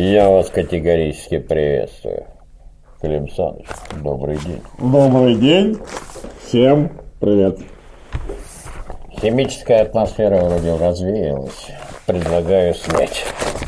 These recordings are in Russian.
Я вас категорически приветствую. Клим Саныч, добрый день. Добрый день. Всем привет. Химическая атмосфера вроде развеялась. Предлагаю снять.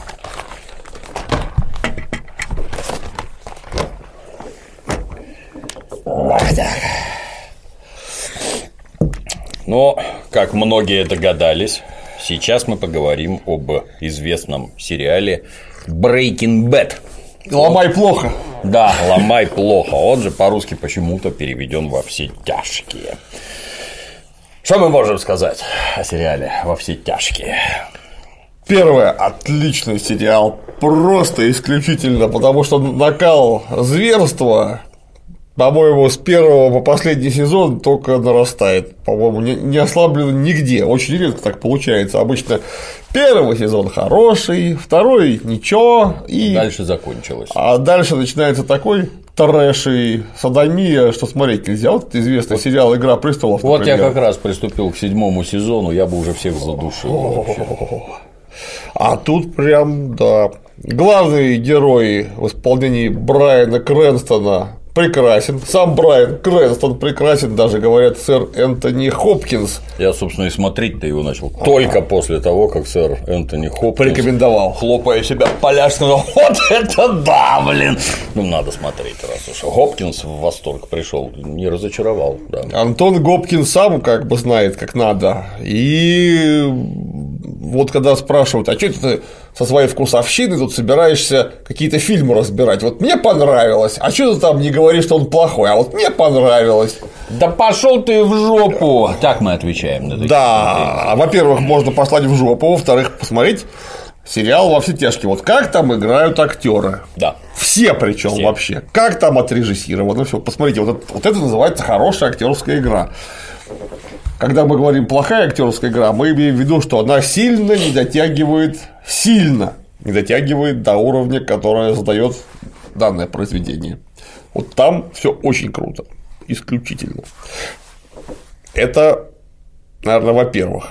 Но, как многие догадались, сейчас мы поговорим об известном сериале Breaking Bad. Ломай плохо. Да, ломай плохо. Он же по-русски почему-то переведен во все тяжкие. Что мы можем сказать о сериале во все тяжкие? Первое, отличный сериал. Просто исключительно, потому что накал зверства, по-моему, с первого по последний сезон только нарастает. По-моему, не ослаблено нигде. Очень редко так получается. Обычно первый сезон хороший, второй ничего. И дальше закончилось. А дальше начинается такой трэш и садомия, что смотреть нельзя. Вот известный сериал «Игра престолов». Вот например. я как раз приступил к 7-му сезону, я бы уже всех задушил. А тут прям, да. Главный герой в исполнении Брайана Крэнстона прекрасен. Сам Брайан Крэнстон прекрасен, даже говорят сэр Энтони Хопкинс. Я, собственно, и смотреть-то его начал только после того, как сэр Энтони Хопкинс порекомендовал, хлопая себя по ляжке, сказал: вот это да, блин. Ну, надо смотреть, раз уж Хопкинс в восторг пришел, не разочаровал. Да. Антон Гопкинс сам как бы знает, как надо. И вот когда спрашивают, а что ты со своей вкусовщиной тут собираешься какие-то фильмы разбирать? Вот мне понравилось, а что ты там не говоришь, что он плохой, а вот мне понравилось. Да пошел ты в жопу! Так мы отвечаем на такие. Да, во-первых, можно послать в жопу, во-вторых, посмотреть сериал «Во все тяжкие». Вот как там играют актеры. Да. Все причем вообще. Как там отрежиссировано. Все. Посмотрите, вот это называется хорошая актерская игра. Когда мы говорим плохая актерская игра, мы имеем в виду, что она сильно не дотягивает до уровня, который задает данное произведение. Вот там все очень круто, исключительно. Это, наверное, во-первых.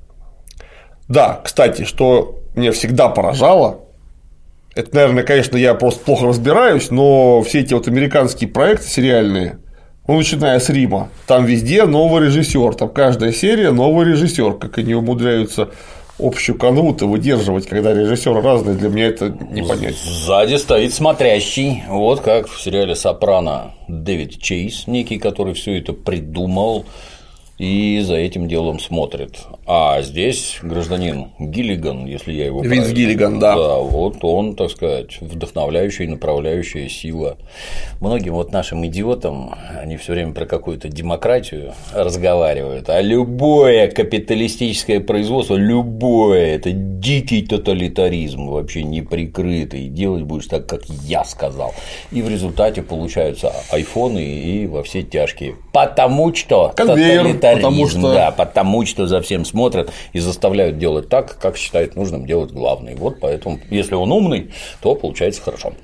Да, кстати, что меня всегда поражало, это, наверное, конечно, я просто плохо разбираюсь, но все эти вот американские проекты сериальные, ну, начиная с Рима, там везде новый режиссер, там каждая серия новый режиссер, как они умудряются общую канву-то выдерживать, когда режиссеры разные, для меня это непонятно. Сзади стоит смотрящий, вот как в сериале «Сопрано» Дэвид Чейз, некий, который все это придумал и за этим делом смотрит. А здесь гражданин Гиллиган, если я его Винс Гиллиган, да. Да, вот он, так сказать, вдохновляющая и направляющая сила. Многим вот нашим идиотам, они все время про какую-то демократию разговаривают, а любое капиталистическое производство, любое, это дикий тоталитаризм, вообще неприкрытый, делать будешь так, как я сказал. И в результате получаются айфоны и во все тяжкие. Потому что конвейер, потому что за всем смотрят и заставляют делать так, как считает нужным делать главный. Вот поэтому, если он умный, то получается хорошо.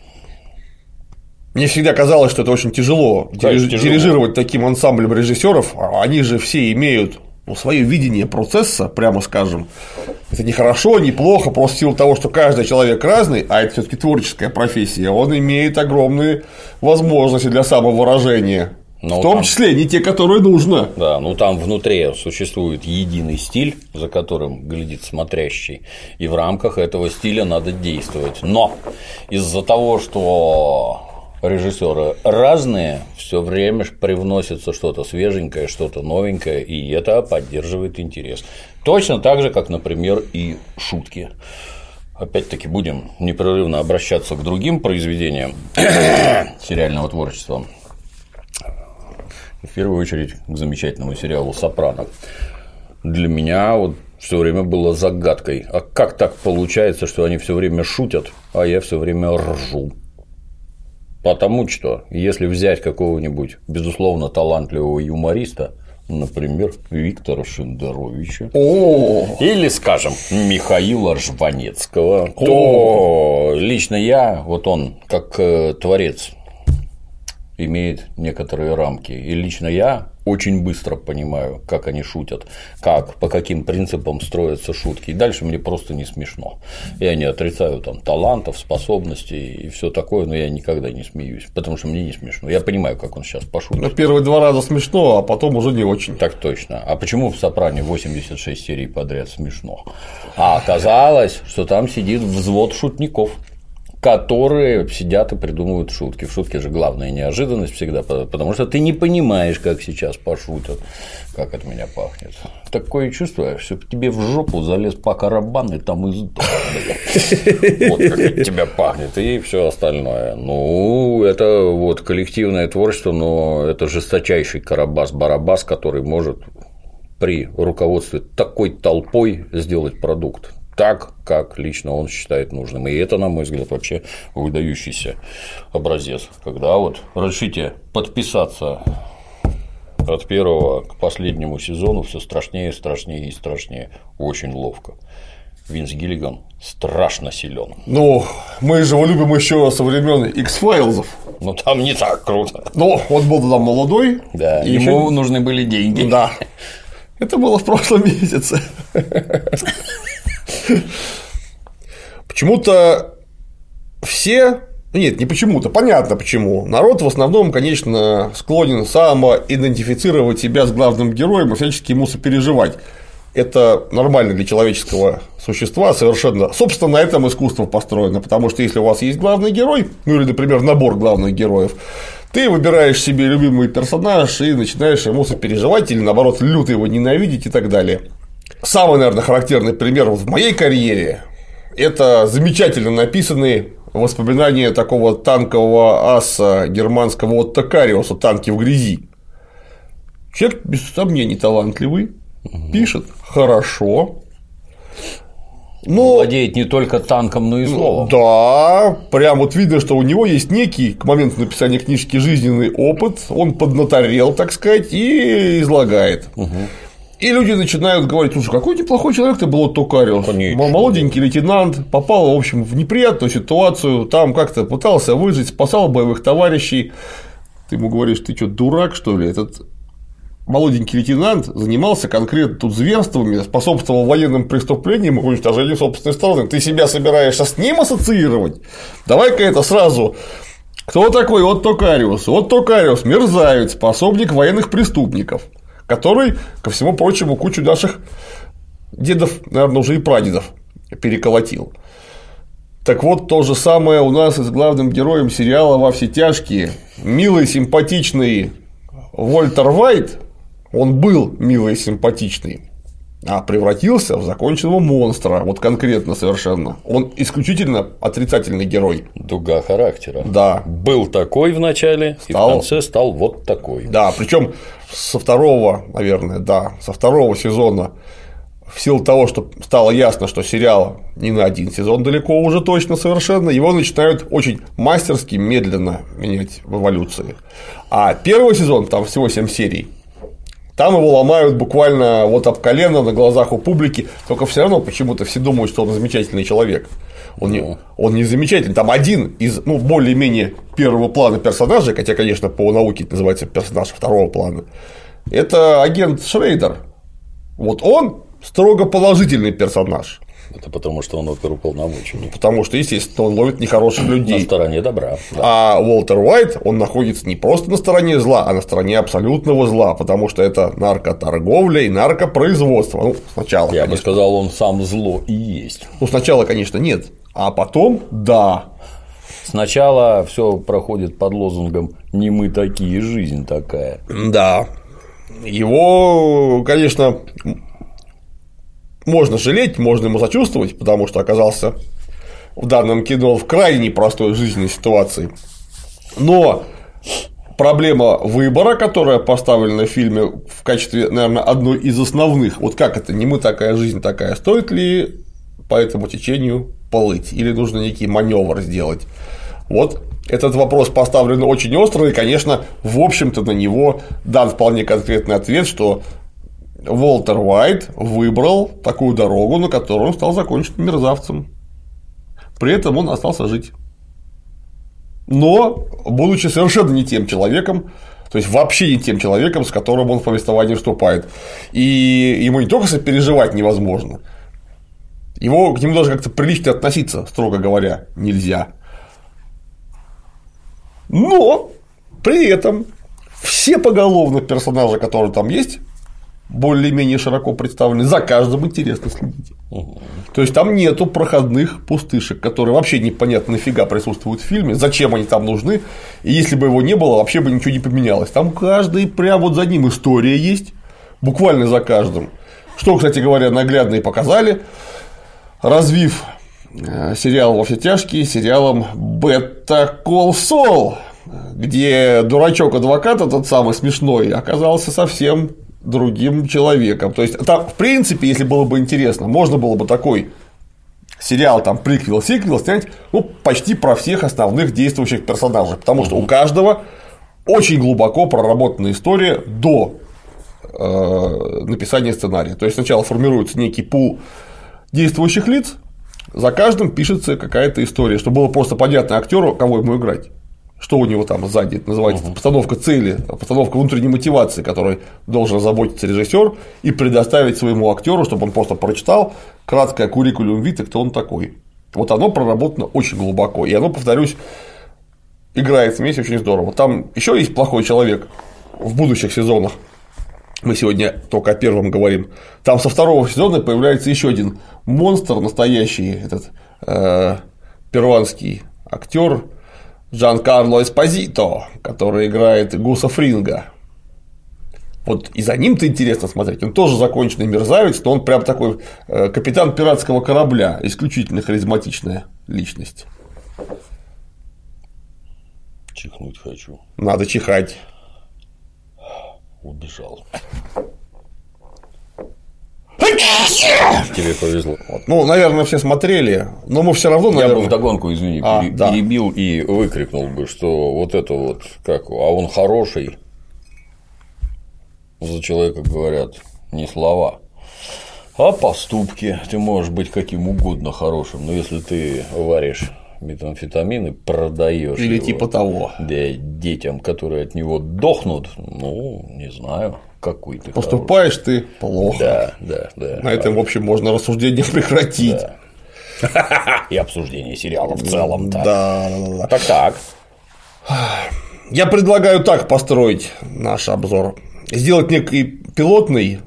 Мне всегда казалось, что это очень тяжело дирижировать таким ансамблем режиссеров. Они же все имеют свое видение процесса, прямо скажем. Это не хорошо, не плохо, просто в силу того, что каждый человек разный, а это все-таки творческая профессия, он имеет огромные возможности для самовыражения. В том числе не те, которые нужно. Да, ну там внутри существует единый стиль, за которым глядит смотрящий, и в рамках этого стиля надо действовать. Но из-за того, что режиссеры разные, все время привносится что-то свеженькое, что-то новенькое, и это поддерживает интерес. Точно так же, как, например, и шутки. Опять-таки будем непрерывно обращаться к другим произведениям сериального творчества. В первую очередь к замечательному сериалу «Сопрано». Для меня вот все время было загадкой, а как так получается, что они все время шутят, а я все время ржу? Потому что если взять какого-нибудь, безусловно, талантливого юмориста, например, Виктора Шендеровича, или, скажем, Михаила Жванецкого, то лично я, вот он, как творец имеет некоторые рамки. И лично я очень быстро понимаю, как они шутят, по каким принципам строятся шутки. И дальше мне просто не смешно. Я не отрицаю там талантов, способностей и все такое, но я никогда не смеюсь, потому что мне не смешно. Я понимаю, как он сейчас пошутит. Ну, первые 2 раза смешно, а потом уже не очень. Так точно. А почему в «Сопрано» 86 серий подряд смешно? А оказалось, что там сидит взвод шутников, которые сидят и придумывают шутки. В шутке же главная неожиданность всегда, потому что ты не понимаешь, как сейчас пошутят, как от меня пахнет. Такое чувство, что тебе в жопу залез по барабан и там и сдох. Вот как от тебя пахнет, и все остальное. Ну, это вот коллективное творчество, но это жесточайший Карабас-Барабас, который может при руководстве такой толпой сделать продукт так, как лично он считает нужным. И это, на мой взгляд, вообще выдающийся образец. Когда вот решите подписаться от первого к последнему сезону, все страшнее, страшнее и страшнее. Очень ловко. Винс Гиллиган страшно силен. Ну, мы же его любим еще со времен X-Files. Ну, там не так круто. Ну, он был тогда молодой. Да, и ему нужны были деньги. Да. Это было в прошлом месяце. Почему-то все. Нет, не почему-то, понятно почему. Народ в основном, конечно, склонен самоидентифицировать себя с главным героем и всячески ему сопереживать. Это нормально для человеческого существа совершенно. Собственно, на этом искусство построено, потому что если у вас есть главный герой, ну или, например, набор главных героев, ты выбираешь себе любимый персонаж и начинаешь ему сопереживать или, наоборот, люто его ненавидеть и так далее. Самый, наверное, характерный пример в моей карьере – это замечательно написанные воспоминания такого танкового аса германского Отто Кариуса «Танки в грязи». Человек, без сомнений, талантливый, пишет хорошо. Но... владеет не только танком, но и словом. Да, прям вот видно, что у него есть некий к моменту написания книжки жизненный опыт, он поднаторел, так сказать, и излагает. И люди начинают говорить: слушай, какой неплохой человек ты был, Отто Кариус. Молоденький лейтенант, попал, в общем, в неприятную ситуацию, там как-то пытался выжить, спасал боевых товарищей. Ты ему говоришь: ты что, дурак, что ли? Этот молоденький лейтенант занимался конкретно тут зверствами, способствовал военным преступлениям и уничтожению собственной страны. Ты себя собираешься с ним ассоциировать? Давай-ка это сразу. Кто такой Отто Кариус? Отто Кариус – мерзавец, пособник военных преступников, который, ко всему прочему, кучу наших дедов, наверное, уже и прадедов переколотил. Так вот, то же самое у нас и с главным героем сериала «Во все тяжкие». Милый, симпатичный Уолтер Уайт, он был милый и симпатичный, а превратился в законченного монстра, вот конкретно совершенно. Он исключительно отрицательный герой. Дуга характера. Да. Был такой в начале, и в конце стал вот такой. Да, причем со второго, наверное, со второго сезона, в силу того, что стало ясно, что сериал не на один сезон далеко уже точно совершенно, его начинают очень мастерски, медленно менять в эволюции. А первый сезон, там всего 7 серий, там его ломают буквально вот об колено на глазах у публики, только все равно почему-то все думают, что он замечательный человек. Он не замечательный, там один из более-менее первого плана персонажей, хотя, конечно, по науке это называется персонаж второго плана, это агент Шрейдер. Вот он строго положительный персонаж. Это потому, что он оперуполномоченный. Потому что, естественно, он ловит нехороших людей. На стороне добра. Да. А Уолтер Уайт, он находится не просто на стороне зла, а на стороне абсолютного зла, потому что это наркоторговля и наркопроизводство. Ну, сначала. Я бы сказал, он сам зло и есть. Ну, сначала, конечно, нет, а потом да. Сначала все проходит под лозунгом «не мы такие, жизнь такая». Да. Его, конечно, можно жалеть, можно ему сочувствовать, потому что оказался в данном кино в крайне непростой жизненной ситуации. Но проблема выбора, которая поставлена в фильме в качестве, наверное, одной из основных, вот как это, не мы такая, жизнь такая, стоит ли по этому течению плыть, или нужно некий маневр сделать. Вот этот вопрос поставлен очень остро, и, конечно, в общем-то на него дан вполне конкретный ответ, что Уолтер Уайт выбрал такую дорогу, на которой он стал законченным мерзавцем. При этом он остался жить. но будучи совершенно не тем человеком, то есть вообще не тем человеком, с которым он в повествовании вступает. И ему не только сопереживать невозможно, к нему даже как-то прилично относиться, строго говоря, нельзя. Но при этом все поголовно персонажи, которые там есть, более-менее широко представлены, за каждым интересно следить. То есть там нету проходных пустышек, которые вообще непонятно нафига присутствуют в фильме, зачем они там нужны, и если бы его не было, вообще бы ничего не поменялось. Там каждый прям вот за ним история есть, буквально за каждым. Что, кстати говоря, наглядно и показали, развив сериал «Во все тяжкие» сериалом Better Call Saul, где дурачок-адвокат, этот самый смешной, оказался совсем другим человеком. То есть, там, в принципе, если было бы интересно, можно было бы такой сериал, там, приквел-сиквел снять, почти про всех основных действующих персонажей, потому что у каждого очень глубоко проработанная история до написания сценария. То есть, сначала формируется некий пул действующих лиц, за каждым пишется какая-то история, чтобы было просто понятно актеру, кого ему играть. Что у него там сзади, это называется постановка цели, постановка внутренней мотивации, которой должен озаботиться режиссер и предоставить своему актеру, чтобы он просто прочитал краткое куррикулум витэ, кто он такой. Вот оно проработано очень глубоко, и оно, повторюсь, играет вместе очень здорово. Там еще есть плохой человек в будущих сезонах. Мы сегодня только о первом говорим. Там со второго сезона появляется еще один монстр настоящий, этот перуанский актер Джан-Карло Эспозито, который играет Гуса Фринга. Вот и за ним-то интересно смотреть. Он тоже законченный мерзавец, но он прям такой капитан пиратского корабля, исключительно харизматичная личность. Чихнуть хочу. Надо чихать. Убежал. Тебе повезло. Ну, наверное, все смотрели, но мы все равно, наверное… Я бы вдогонку, извини, перебил и выкрикнул бы, что вот это вот, а он хороший. За человека говорят не слова, а поступки. Ты можешь быть каким угодно хорошим, но если ты варишь метамфетамин и продаешь или его, типа того, детям, которые от него дохнут, не знаю, какой ты поступаешь хороший. Ты плохо. Да. На этом, в общем, можно рассуждение прекратить. Да. И обсуждение сериала в целом. Да. Так. Я предлагаю так построить наш обзор. Сделать некий пилотный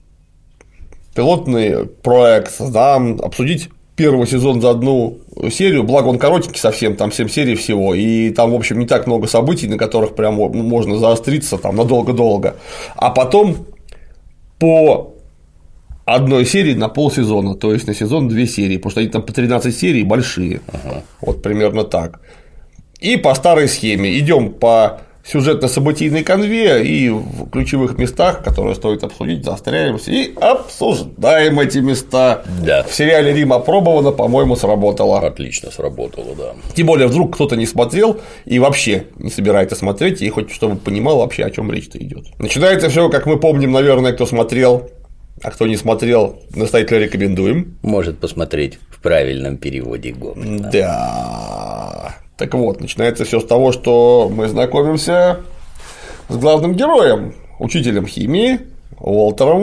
проект, обсудить первый сезон за одну серию, благо он коротенький совсем, там 7 серий всего, и там, в общем, не так много событий, на которых прям можно заостриться там надолго-долго, а потом по одной серии на полсезона, то есть на сезон 2 серии, потому что они там по 13 серий большие, вот примерно так. И по старой схеме идем по сюжетно-событийной канве и в ключевых местах, которые стоит обсудить, заостряемся и обсуждаем эти места. Да. В сериале «Рим» опробовано, по-моему, сработало. Отлично сработало, да. Тем более, вдруг кто-то не смотрел и вообще не собирается смотреть, и хоть чтобы понимал вообще, о чем речь-то идет. Начинается все, как мы помним, наверное, кто смотрел, а кто не смотрел, настоятельно рекомендуем. Может посмотреть в правильном переводе Гоблина. Да. Так вот, начинается все с того, что мы знакомимся с главным героем, учителем химии Уолтером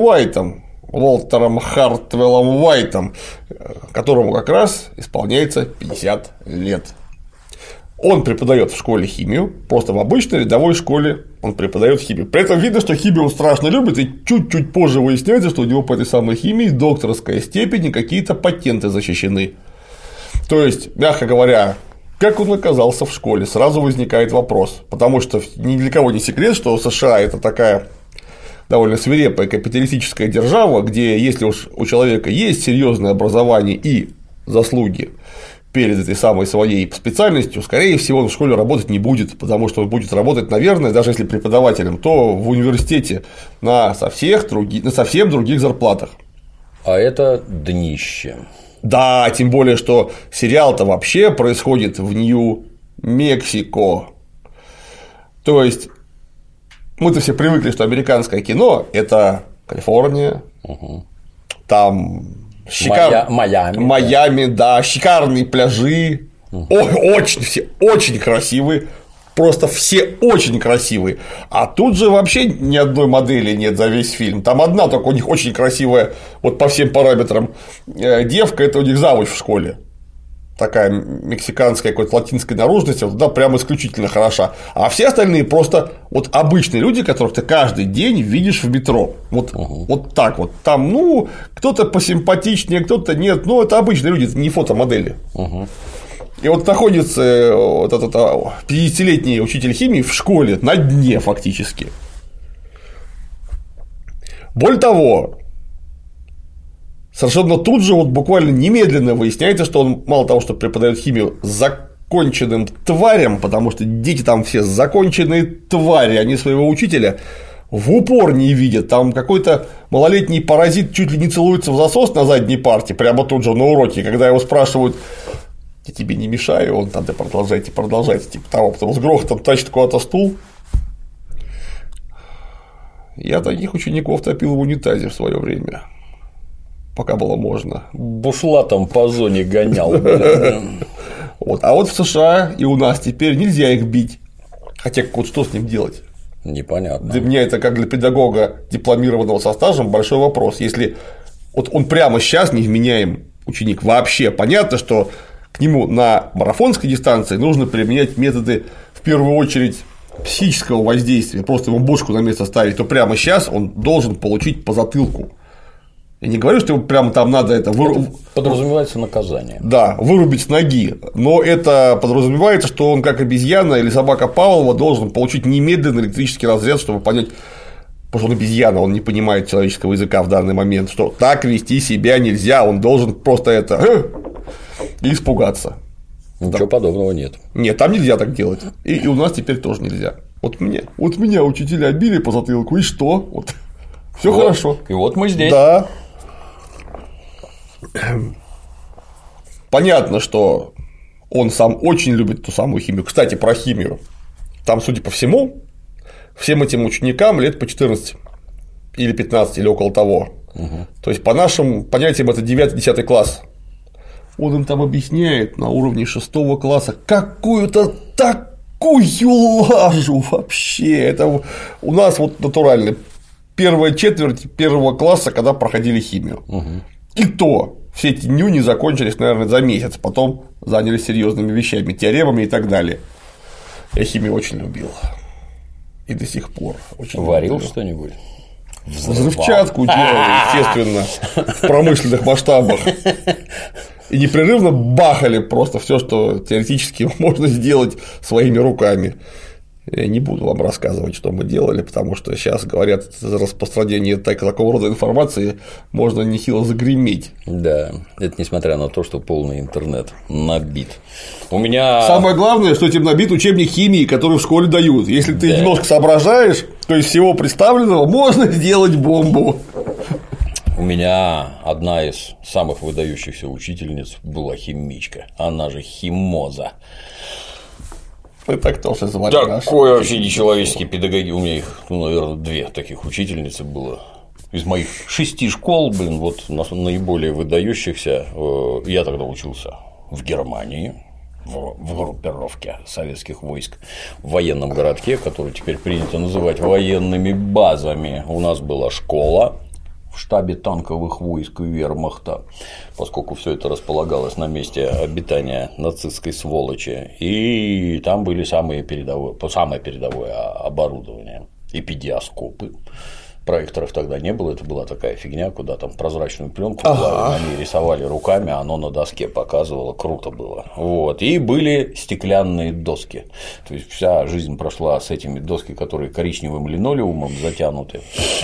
Хартвеллом Уайтом, которому как раз исполняется 50 лет. Он преподает в школе химию, просто в обычной рядовой школе он преподает химию. При этом видно, что химию он страшно любит, и чуть-чуть позже выясняется, что у него по этой самой химии докторская степень и какие-то патенты защищены. То есть, мягко говоря, как он оказался в школе, сразу возникает вопрос, потому что ни для кого не секрет, что США – это такая довольно свирепая капиталистическая держава, где если уж у человека есть серьезное образование и заслуги перед этой самой своей специальностью, скорее всего, он в школе работать не будет, потому что он будет работать, наверное, даже если преподавателем, то в университете на совсем других зарплатах. А это днище. Да, тем более, что сериал-то вообще происходит в Нью-Мексико. То есть, мы-то все привыкли, что американское кино – это Калифорния, там Майами, да, шикарные пляжи, Очень все очень красивые. Просто все очень красивые. А тут же вообще ни одной модели нет за весь фильм. Там одна только у них очень красивая, вот по всем параметрам, девка, это у них завуч в школе. Такая мексиканская, какой-то латинской наружности, вот туда прям исключительно хороша. А все остальные просто вот обычные люди, которых ты каждый день видишь в метро. Вот так вот. Там, ну, кто-то посимпатичнее, кто-то нет. Ну, это обычные люди, это не фотомодели. И вот находится вот этот 50-летний учитель химии в школе на дне фактически. Более того, совершенно тут же, вот буквально немедленно выясняется, что он мало того, что преподает химию законченным тварям, потому что дети там все законченные твари, они своего учителя в упор не видят. Там какой-то малолетний паразит чуть ли не целуется в засос на задней парте, прямо тут же на уроке, когда его спрашивают: я тебе не мешаю, он там: да продолжайте, типа того, потом с грохотом тащит куда-то стул. Я таких учеников топил в унитазе в свое время, пока было можно. Бушлатом по зоне гонял. Вот. А вот в США и у нас теперь нельзя их бить. Хотя вот что с ним делать? Непонятно. Для меня это, как для педагога, дипломированного со стажем, большой вопрос. Если вот он прямо сейчас невменяем ученик вообще, понятно, что к нему на марафонской дистанции нужно применять методы, в первую очередь, психического воздействия, просто ему бошку на место ставить, то прямо сейчас он должен получить по затылку. Я не говорю, что ему прямо там надо это подразумевается наказание. Да, вырубить с ноги, но это подразумевается, что он, как обезьяна или собака Павлова, должен получить немедленный электрический разряд, чтобы понять, потому что он обезьяна, он не понимает человеческого языка в данный момент, что так вести себя нельзя, он должен просто это и испугаться. Ничего подобного нет. Нет, там нельзя так делать. И у нас теперь тоже нельзя. Вот меня учителя били по затылку, и что? Вот. Все хорошо. И вот мы здесь. Да. Понятно, что он сам очень любит ту самую химию. Кстати, про химию. Там, судя по всему, всем этим ученикам лет по 14 или 15, или около того. То есть, по нашим понятиям, это 9-10 класс. Он им там объясняет на уровне 6 класса какую-то такую лажу вообще. Это у нас вот натурально первая четверть 1 класса, когда проходили химию. И то все эти нюни закончились, наверное, за месяц, потом занялись серьезными вещами, теоремами и так далее. Я химию очень любил. И до сих пор очень варил любил. Что-нибудь? Взрывчатку делал, естественно, в промышленных масштабах. И непрерывно бахали просто все, что теоретически можно сделать своими руками. Я не буду вам рассказывать, что мы делали, потому что сейчас, говорят, за распространение такого рода информации можно нехило загреметь. Да, это несмотря на то, что полный интернет набит. У меня… Самое главное, что этим набит учебник химии, который в школе дают. Если ты немножко соображаешь, то из всего представленного можно сделать бомбу. У меня одна из самых выдающихся учительниц была химичка, она же Химоза. Это кто же звали? Такой вообще нечеловеческий педагоги. У меня их, наверное, 2 таких учительницы было. Из моих 6 школ, вот наиболее выдающихся. Я тогда учился в Германии, в группировке советских войск в военном городке, который теперь принято называть военными базами. У нас была школа в штабе танковых войск вермахта, поскольку все это располагалось на месте обитания нацистской сволочи, и там были самое передовое оборудование, эпидиоскопы. Проекторов тогда не было, это была такая фигня, куда там прозрачную пленку клали, на ней рисовали руками, а оно на доске показывало, круто было. Вот. И были стеклянные доски. То есть вся жизнь прошла с этими досками, которые коричневым линолеумом затянуты.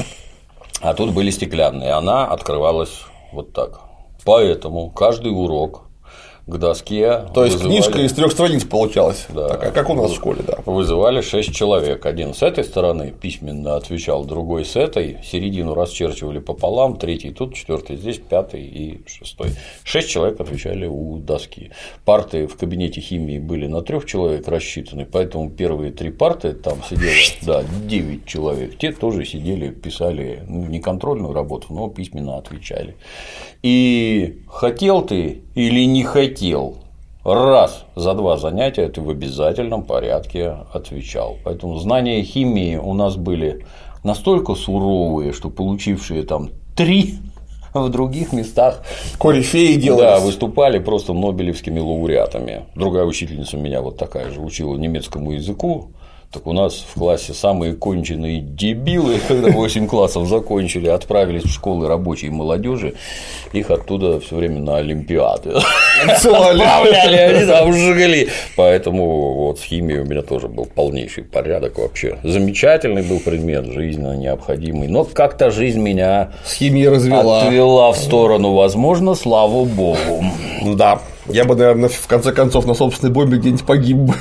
А тут были стеклянные, она открывалась вот так. Поэтому каждый урок к доске. То есть книжка из 3 страниц получалась. Да. Такая, как у нас в школе, да. Вызывали 6 человек. Один с этой стороны письменно отвечал, другой с этой. Середину расчерчивали пополам, 3 тут, 4 здесь, 5 и 6. 6 человек отвечали у доски. Парты в кабинете химии были на 3 человек рассчитаны, поэтому первые 3 парты там сидело 9 человек. Те тоже сидели, писали не контрольную работу, но письменно отвечали. И хотел ты или не хотел, раз за 2 занятия ты в обязательном порядке отвечал. Поэтому знания химии у нас были настолько суровые, что получившие там 3 в других местах корифеи делали. Да, выступали просто нобелевскими лауреатами. Другая учительница меня вот такая же учила немецкому языку. Так у нас в классе самые конченые дебилы, когда 8 классов закончили, отправились в школы рабочей молодежи, их оттуда все время на олимпиады отправляли, они там жгли. Поэтому вот с химией у меня тоже был полнейший порядок вообще. Замечательный был предмет, жизненно необходимый. Но как-то жизнь меня с химией отвела в сторону, возможно, слава богу. Да, я бы, наверное, в конце концов на собственной бомбе где-нибудь погиб бы.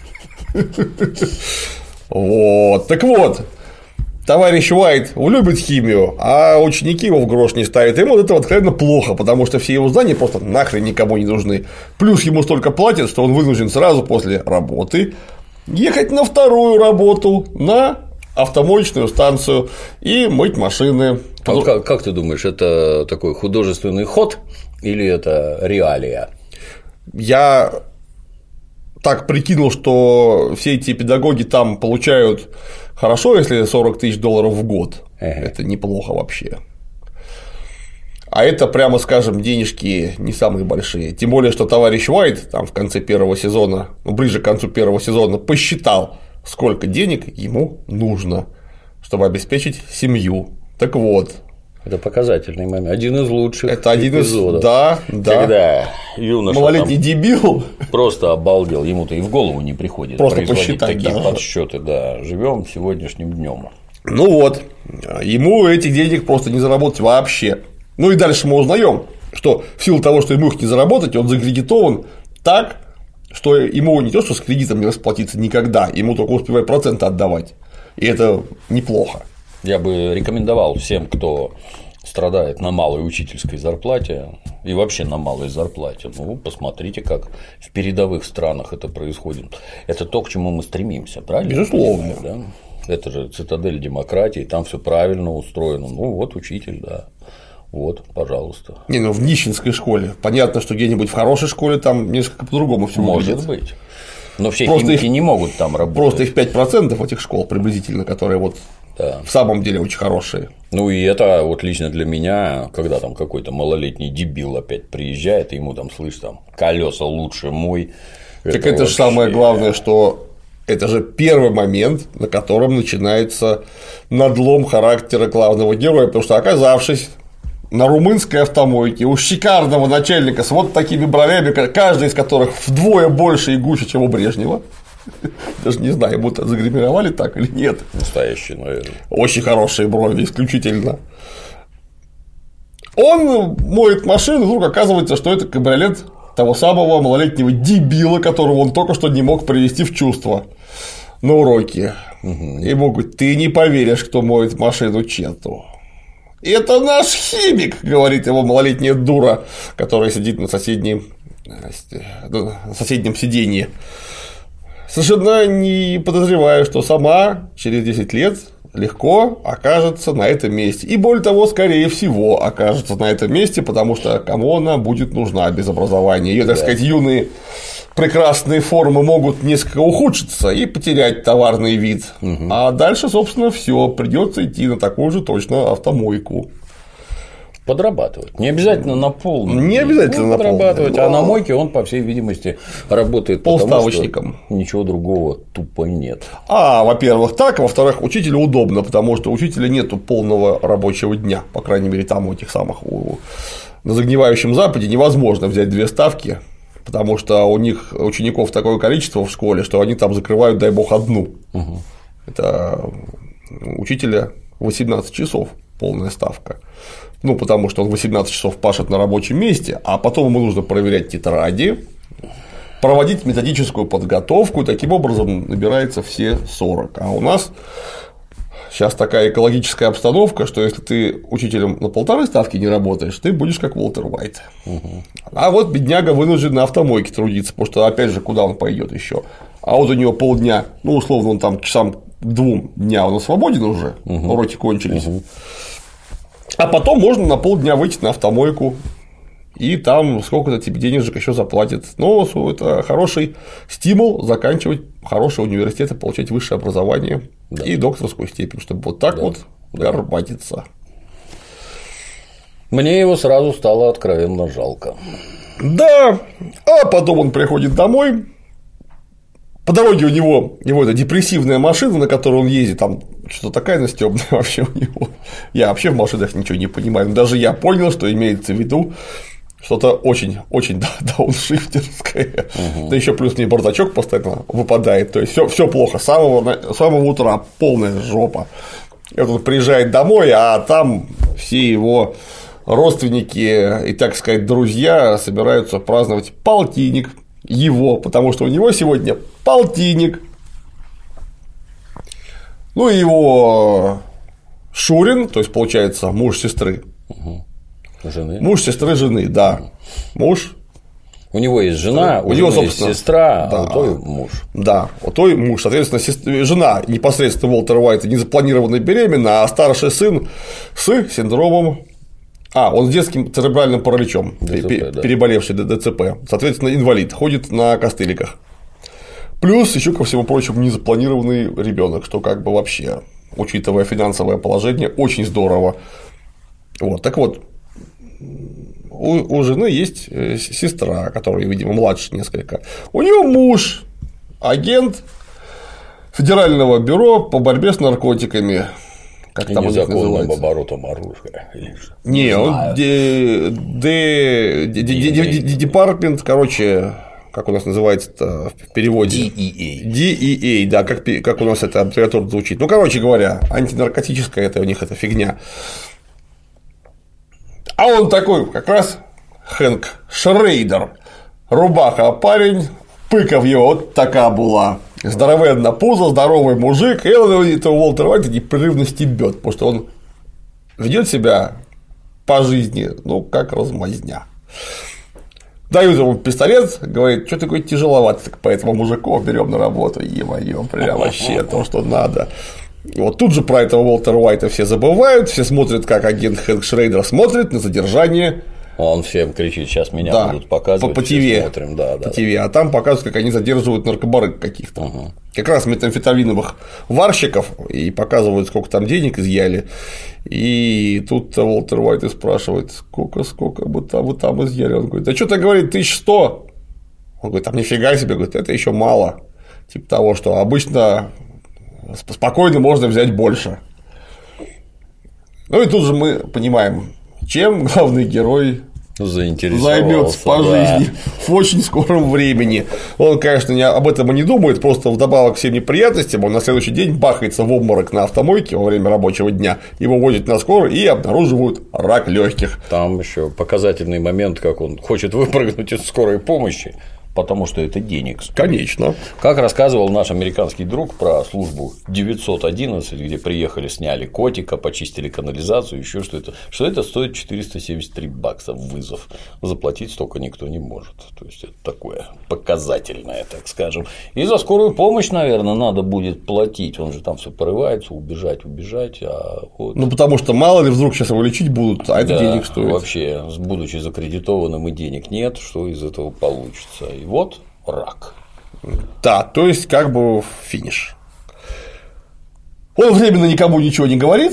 Вот, так вот, товарищ Уайт любит химию, а ученики его в грош не ставят. Ему от этого откровенно плохо, потому что все его знания просто нахрен никому не нужны. Плюс ему столько платят, что он вынужден сразу после работы ехать на вторую работу, на автомоечную станцию и мыть машины. А как ты думаешь, это такой художественный ход или это реалия? Я так прикинул, что все эти педагоги там получают хорошо, если $40 тысяч в год. Это неплохо вообще. А это, прямо скажем, денежки не самые большие. Тем более, что товарищ Уайт там в конце первого сезона, ближе к концу первого сезона, посчитал, сколько денег ему нужно, чтобы обеспечить семью. Так вот. Это показательный момент. Один из лучших. Это один эпизодов. Да. Когда юноша малолетний дебил просто обалдел, ему-то и в голову не приходит просто производить такие да. подсчеты, да. Живем сегодняшним днем. Ну вот, ему этих денег просто не заработать вообще. Ну и дальше мы узнаем, что в силу того, что ему их не заработать, он закредитован так, что ему не то, что с кредитом не расплатиться никогда, ему только успевать проценты отдавать. И это неплохо. Я бы рекомендовал всем, кто страдает на малой учительской зарплате и вообще на малой зарплате, ну, посмотрите, как в передовых странах это происходит. Это то, к чему мы стремимся, правильно? Безусловно. Да? Это же цитадель демократии, там все правильно устроено. Ну, вот учитель, да. Вот, пожалуйста. Не, ну в нищенской школе. Понятно, что где-нибудь в хорошей школе там несколько по-другому все может быть. Но все химики не могут там работать. Просто их 5% этих школ приблизительно, которые вот да. В самом деле очень хорошие. Ну и это вот лично для меня, когда там какой-то малолетний дебил опять приезжает, и ему там, слышь, там колеса лучше мой. Так это же самое главное, что это же первый момент, на котором начинается надлом характера главного героя, потому что, оказавшись на румынской автомойке у шикарного начальника с вот такими бровями, каждый из которых вдвое больше и гуще, чем у Брежнева. Даже не знаю, ему-то загримировали так или нет. Настоящие, наверное. Очень хорошие брови, исключительно. Он моет машину, и вдруг оказывается, что это кабриолет того самого малолетнего дебила, которого он только что не мог привести в чувство на уроке. Ему говорят: ты не поверишь, кто моет машину Ченту. Это наш химик, говорит его малолетняя дура, которая сидит на соседнем сиденье. Совершенно не подозревая, что сама через 10 лет легко окажется на этом месте. И более того, скорее всего, окажется на этом месте, потому что кому она будет нужна без образования. Ее, так сказать, юные прекрасные формы могут несколько ухудшиться и потерять товарный вид. А дальше, собственно, все, придется идти на такую же точно автомойку. Подрабатывать. Не обязательно на полную. Не обязательно на подрабатывать, а на мойке он, по всей видимости, работает полставочником. Потому что ничего другого тупо нет. Во-первых, так, во-вторых, учителю удобно, потому что у учителя нету полного рабочего дня. По крайней мере, там у этих самых на загнивающем Западе невозможно взять 2 ставки, потому что у них учеников такое количество в школе, что они там закрывают, дай бог, одну. Это учителя 18 часов полная ставка. Ну, потому что он 18 часов пашет на рабочем месте, а потом ему нужно проверять тетради, проводить методическую подготовку, и таким образом набирается все 40. А у нас сейчас такая экологическая обстановка, что если ты учителем на 1,5 ставки не работаешь, ты будешь как Уолтер Уайт. А вот бедняга вынужден на автомойке трудиться, потому что, опять же, куда он пойдет еще? А вот у него полдня, ну, условно, он там часам 2 дня он свободен уже, уроки кончились. А потом можно на полдня выйти на автомойку и там сколько-то тебе денежек еще заплатят. Но это хороший стимул заканчивать хороший университет и получать высшее образование и докторскую степень, чтобы вот так вот горбатиться. Мне его сразу стало откровенно жалко. Да, а потом он приходит домой. По дороге у него эта депрессивная машина, на которой он ездит, там что-то такая настёбная вообще у него. Я вообще в машинах ничего не понимаю, но даже я понял, что имеется в виду что-то очень дауншифтерское. Да еще плюс мне бардачок постоянно выпадает, то есть все плохо, с самого утра полная жопа. И вот он приезжает домой, а там все его родственники и, так сказать, друзья собираются праздновать полтинник его, потому что у него сегодня полтинник. Ну и его Шурин, то есть получается муж сестры. Жены. Муж сестры жены, да. Муж. У него есть жена, у него есть сестра, а у той муж. Да, у той муж. Соответственно, жена непосредственно Уолтера Уайта незапланированно беременна, а старший сын с синдромом. Он с детским церебральным параличом, переболевший ДЦП. Соответственно, инвалид, ходит на костыликах. Плюс еще ко всему прочему незапланированный ребенок, что как бы вообще, учитывая финансовое положение, очень здорово. Вот, так вот, у жены есть сестра, которая, видимо, младше несколько. У нее муж, агент Федерального бюро по борьбе с наркотиками. Как там незаконным оборотом оружия. Не, он департамент, короче, как у нас называется-то в переводе? DEA, да, как у нас это аббревиатура звучит. Ну, короче говоря, антинаркотическая это у них эта фигня. А он такой, как раз Хэнк Шрейдер, рубаха парень, пыка в его вот такая была. Здоровенная пузо, здоровый мужик, и он этого Уолтера Уайта непрерывно стебет, потому что он ведет себя по жизни, ну, как размазня. Дают ему пистолет, говорит, что такое тяжеловато, так поэтому мужиков берем на работу, е-мое, прям вообще то, что надо. Вот тут же про этого Уолтера Уайта все забывают, все смотрят, как агент Хэнк Шрейдер смотрит на задержание. Он всем кричит, сейчас меня будут показывать, по ТВ, смотрим, по ТВ, а там показывают, как они задерживают наркобарыг каких-то, как раз метамфетаминовых варщиков, и показывают, сколько там денег изъяли, и тут Уолтер Уайт и спрашивает, сколько бы там изъяли, он говорит, а что ты, говорит, 1100, он говорит, там нифига себе, говорит, это еще мало, типа того, что обычно спокойно можно взять больше. Ну и тут же мы понимаем, чем главный герой займется по жизни в очень скором времени. Он, конечно, об этом и не думает, просто вдобавок к всем неприятностям он на следующий день бахается в обморок на автомойке во время рабочего дня, его возят на скорую и обнаруживают рак легких. Там еще показательный момент, как он хочет выпрыгнуть из скорой помощи, потому что это денег стоит. Конечно. Как рассказывал наш американский друг про службу 911, где приехали, сняли котика, почистили канализацию, еще что-то, что это стоит $473 вызов. Заплатить столько никто не может. То есть это такое показательное, так скажем. И за скорую помощь, наверное, надо будет платить. Он же там все порывается, убежать. Ну, потому что мало ли вдруг сейчас его лечить будут, а это денег стоит. Вообще, будучи закредитованным, и денег нет, что из этого получится. И вот рак. Да, то есть как бы финиш. Он временно никому ничего не говорит,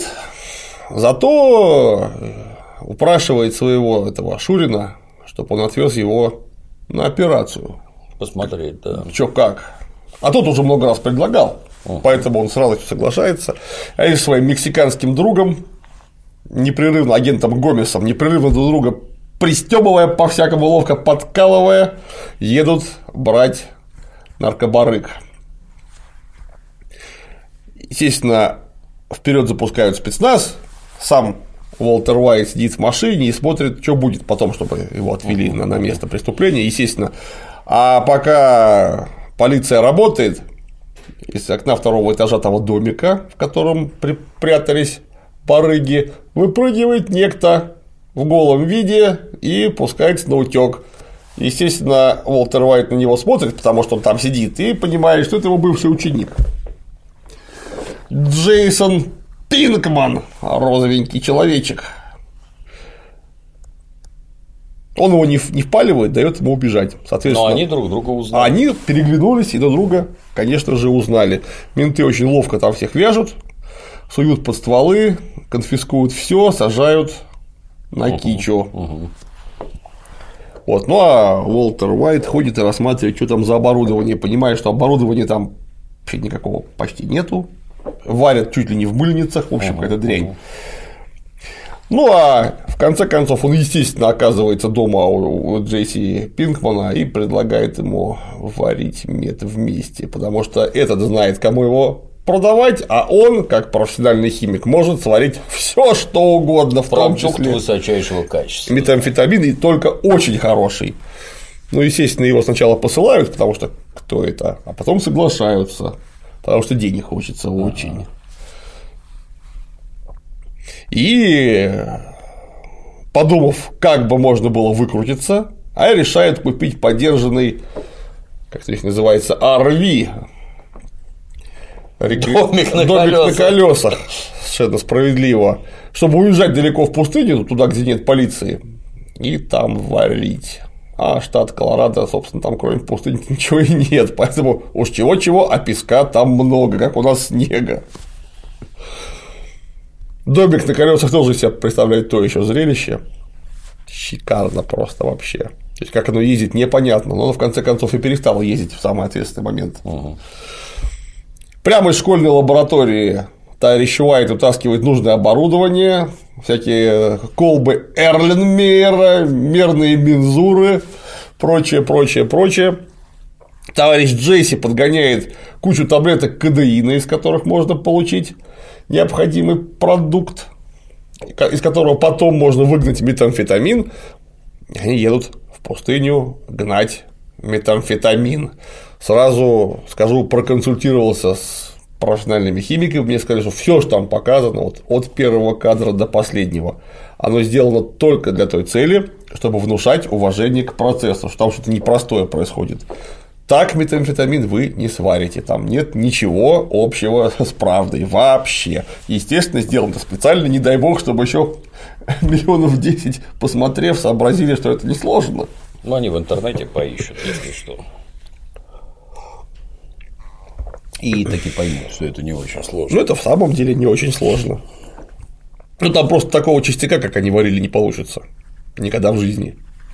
зато упрашивает своего этого Шурина, чтобы он отвез его на операцию. Посмотреть, да. Чё как. А тот уже много раз предлагал, поэтому он сразу соглашается. А и своим мексиканским другом, непрерывно, агентом Гомесом, непрерывно друг друга пристёбывая, по-всякому ловко подкалывая, едут брать наркобарыг. Естественно, вперед запускают спецназ, сам Уолтер Уайт сидит в машине и смотрит, что будет потом, чтобы его отвели на место преступления, естественно. А пока полиция работает, из окна второго этажа того домика, в котором прятались барыги, выпрыгивает некто в голом виде и пускается на утёк. Естественно, Уолтер Уайт на него смотрит, потому что он там сидит, и понимает, что это его бывший ученик. Джейсон Пинкман, розовенький человечек. Он его не впаливает, дает ему убежать. Соответственно, но они друг друга узнали. Они переглянулись и друг друга, конечно же, узнали. Менты очень ловко там всех вяжут, суют под стволы, конфискуют все, сажают на кичу. Вот. Ну а Уолтер Уайт ходит и рассматривает, что там за оборудование, понимая, что оборудования там вообще никакого почти нету. Варят чуть ли не в мыльницах, в общем, какая-то дрянь. Ну, а в конце концов он, естественно, оказывается дома у Джесси Пинкмана и предлагает ему варить мед вместе, потому что этот знает, кому его продавать, а он, как профессиональный химик, может сварить все, что угодно, в том числе высочайшего качества. Метамфетамин, и только очень хороший. Ну, естественно, его сначала посылают, потому что кто это, а потом соглашаются, потому что денег хочется очень. И, подумав, как бы можно было выкрутиться, они решают купить подержанный, как это называется, RV. Домик на колесах. Совершенно справедливо. Чтобы уезжать далеко в пустыню, туда, где нет полиции, и там варить. А штат Колорадо, собственно, там кроме пустыни ничего и нет. Поэтому уж чего-чего, а песка там много, как у нас снега. Домик на колесах тоже себя представляет то еще зрелище. Шикарно просто вообще. То есть, как оно ездит, непонятно, но оно в конце концов и перестало ездить в самый ответственный момент. Прямо из школьной лаборатории товарищ Уайт утаскивает нужное оборудование, всякие колбы Эрленмейера, мерные мензуры, прочее. Товарищ Джесси подгоняет кучу таблеток кодеина, из которых можно получить необходимый продукт, из которого потом можно выгнать метамфетамин. Они едут в пустыню гнать метамфетамин. Сразу скажу, проконсультировался с профессиональными химиками, мне сказали, что все, что там показано, вот от первого кадра до последнего, оно сделано только для той цели, чтобы внушать уважение к процессу, что там что-то непростое происходит. Так метамфетамин вы не сварите, там нет ничего общего с правдой вообще. Естественно, сделано это специально, не дай бог, чтобы еще миллионов 10 посмотрев, сообразили, что это несложно. Ну, они в интернете поищут, если что. И таки поймут, что это не очень сложно. Ну, это в самом деле не очень сложно. Ну, там просто такого частяка, как они варили, не получится. Никогда в жизни.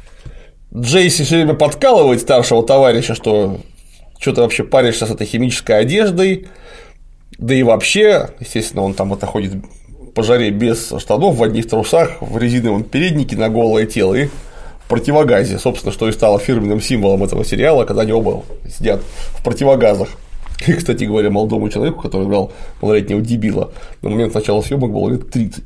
Джейси все время подкалывает старшего товарища, что ты вообще паришься с этой химической одеждой. Да и вообще, естественно, он там это ходит по жаре без штанов, в одних трусах, в резиновом переднике на голое тело и в противогазе. Собственно, что и стало фирменным символом этого сериала, когда они оба сидят в противогазах. И, кстати говоря, молодому человеку, который играл малолетнего дебила, на момент начала съемок было лет 30.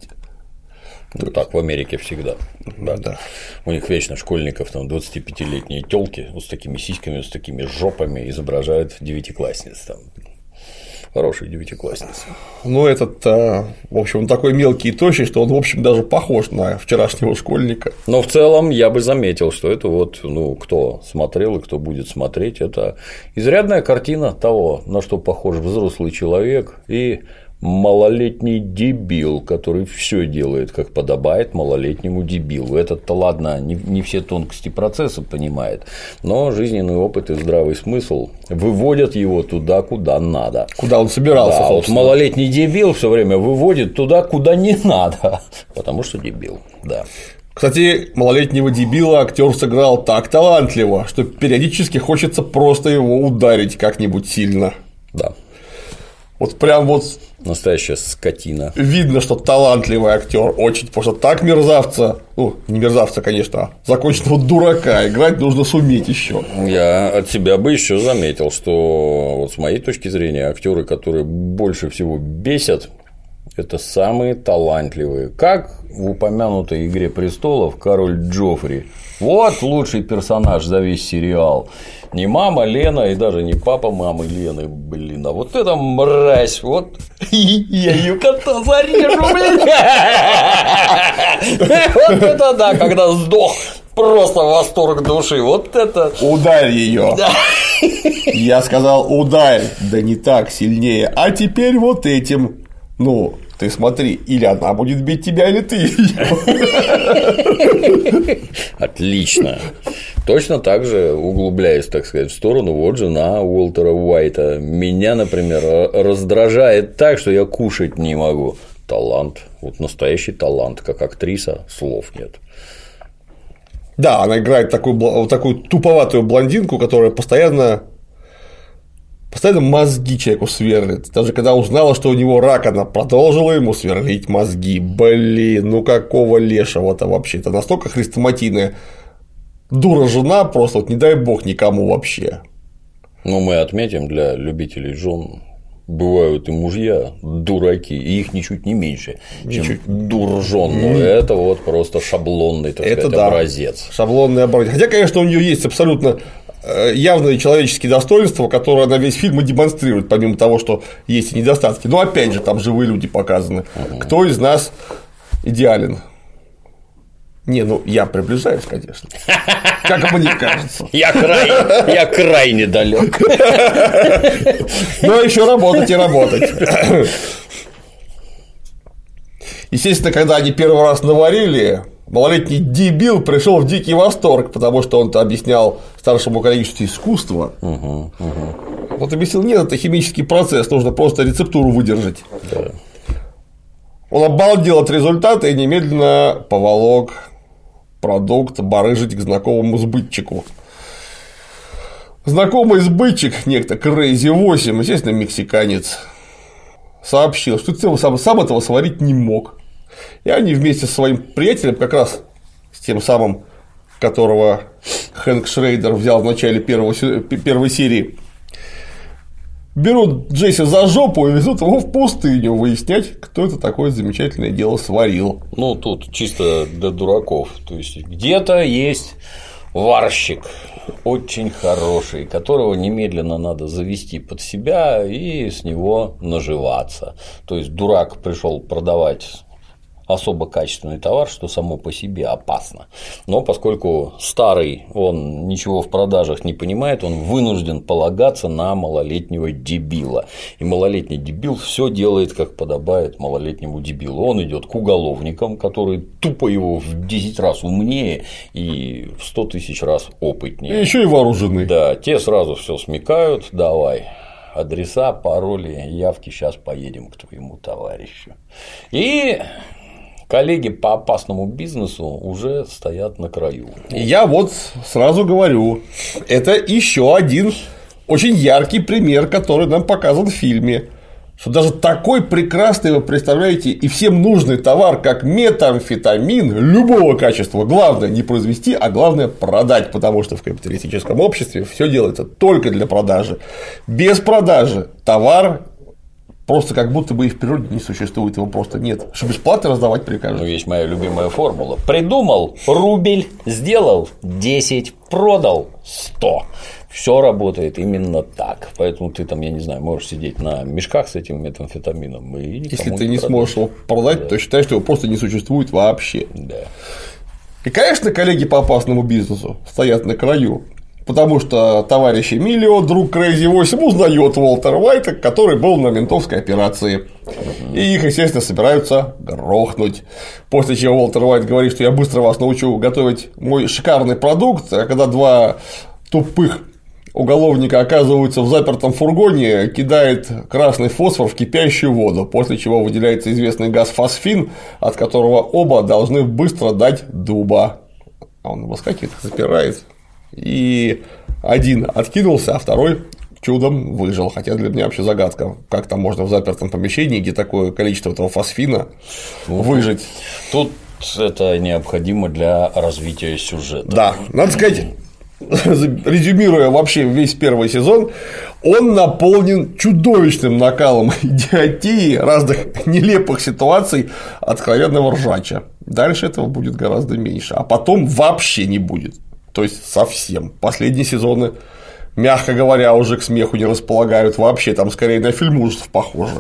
Ну, так в Америке всегда. Да. У них вечно школьников, там 25-летние тёлки вот с такими сиськами, с такими жопами изображают девятиклассниц. Там. Хорошие девятиклассницы. Ну, этот, в общем, он такой мелкий и тощий, что он, в общем, даже похож на вчерашнего школьника. Но в целом я бы заметил, что это вот, ну, кто смотрел и кто будет смотреть, это изрядная картина того, на что похож взрослый человек и малолетний дебил, который все делает, как подобает малолетнему дебилу. Этот-то, ладно, не все тонкости процесса понимает, но жизненный опыт и здравый смысл выводят его туда, куда надо. Куда он собирался. Да, вот малолетний дебил все время выводит туда, куда не надо, потому что дебил, да. Кстати, малолетнего дебила актер сыграл так талантливо, что периодически хочется просто его ударить как-нибудь сильно. Да. Вот прям вот настоящая скотина. Видно, что талантливый актер очень, потому что так мерзавца, ну, не мерзавца, конечно, а законченного дурака играть нужно суметь еще. Я от себя бы еще заметил, что вот с моей точки зрения актеры, которые больше всего бесят, это самые талантливые. Как в упомянутой «Игре престолов» король Джоффри. Вот лучший персонаж за весь сериал. Не мама Лена и даже не папа мамы Лены, блин, а вот эта мразь, вот я ее кота зарежу, блин. Вот это да, когда сдох, просто восторг души, вот это. Ударь ее. Я сказал ударь, да не так, сильнее. А теперь вот этим. Ну, Ты смотри, или она будет бить тебя, или ты ее. Отлично. Точно так же, углубляясь, так сказать, в сторону, вот жена Уолтера Уайта. Меня, например, раздражает так, что я кушать не могу. Талант, вот настоящий талант, как актриса, слов нет. Да, она играет такую туповатую блондинку, которая постоянно мозги человеку сверлит. Даже когда узнала, что у него рак, она продолжила ему сверлить мозги. Блин, ну какого лешего-то вообще? Это настолько хрестоматийная дура жена, просто вот не дай бог никому вообще. Ну, мы отметим, для любителей жен бывают и мужья дураки, и их ничуть не меньше, чем дур-жен. Но это вот просто шаблонный, так сказать, образец. Шаблонный образец. Хотя, конечно, у нее есть абсолютно явные человеческие достоинства, которые она весь фильм и демонстрирует, помимо того, что есть и недостатки. Но опять же, там живые люди показаны. Кто из нас идеален? Не, ну я приближаюсь, конечно. Как мне кажется. Я крайне далек. Но еще работать и работать. Естественно, когда они первый раз наварили, малолетний дебил пришел в дикий восторг, потому что он-то объяснял старшему количеству искусства. Вот объяснил, нет, это химический процесс, нужно просто рецептуру выдержать. Да. Он обалдел от результата и немедленно поволок продукт барыжить к знакомому сбытчику. Знакомый сбытчик, некто Crazy 8, естественно, мексиканец, сообщил, что сам этого сварить не мог. И они вместе со своим приятелем, как раз с тем самым, которого Хэнк Шрейдер взял в начале первой серии, берут Джесси за жопу и везут его в пустыню выяснять, кто это такое замечательное дело сварил. Ну, тут чисто для дураков. То есть где-то есть варщик очень хороший, которого немедленно надо завести под себя и с него наживаться. То есть дурак пришел продавать особо качественный товар, что само по себе опасно. Но поскольку старый, он ничего в продажах не понимает, он вынужден полагаться на малолетнего дебила. И малолетний дебил все делает, как подобает малолетнему дебилу. Он идет к уголовникам, которые тупо его в 10 раз умнее и в 100 тысяч раз опытнее. И еще и вооружены. Да, те сразу все смекают, давай. Адреса, пароли, явки, сейчас поедем к твоему товарищу. И коллеги по опасному бизнесу уже стоят на краю. Я вот сразу говорю, это еще один очень яркий пример, который нам показан в фильме. Что даже такой прекрасный, вы представляете, и всем нужный товар, как метамфетамин любого качества, главное не произвести, а главное продать, потому что в капиталистическом обществе все делается только для продажи. Без продажи товар просто как будто бы и в природе не существует, его просто нет. Что бесплатно раздавать прикажут. Ну, есть моя любимая формула. Придумал рубль, сделал 10, продал 100. Все работает именно так. Поэтому ты там, я не знаю, можешь сидеть на мешках с этим метамфетамином. И если ты не сможешь его продать, да, то считай, что его просто не существует вообще. Да. И, конечно, коллеги по опасному бизнесу стоят на краю. Потому что товарищ Эмилио, друг Crazy 8, узнает Уолтера Уайта, который был на ментовской операции. И их, естественно, собираются грохнуть. После чего Уолтер Уайт говорит, что я быстро вас научу готовить мой шикарный продукт. А когда два тупых уголовника оказываются в запертом фургоне, кидает красный фосфор в кипящую воду, после чего выделяется известный газ фосфин, от которого оба должны быстро дать дуба. А он выскакивает, запирает. И один откинулся, а второй чудом выжил. Хотя для меня вообще загадка, как там можно в запертом помещении, где такое количество этого фосфина, выжить. Тут это необходимо для развития сюжета. Да, надо сказать, резюмируя вообще весь первый сезон, он наполнен чудовищным накалом идиотии, разных нелепых ситуаций, откровенного ржача. Дальше этого будет гораздо меньше, а потом вообще не будет. То есть совсем. Последние сезоны, мягко говоря, уже к смеху не располагают вообще, там скорее на фильм ужасов похоже.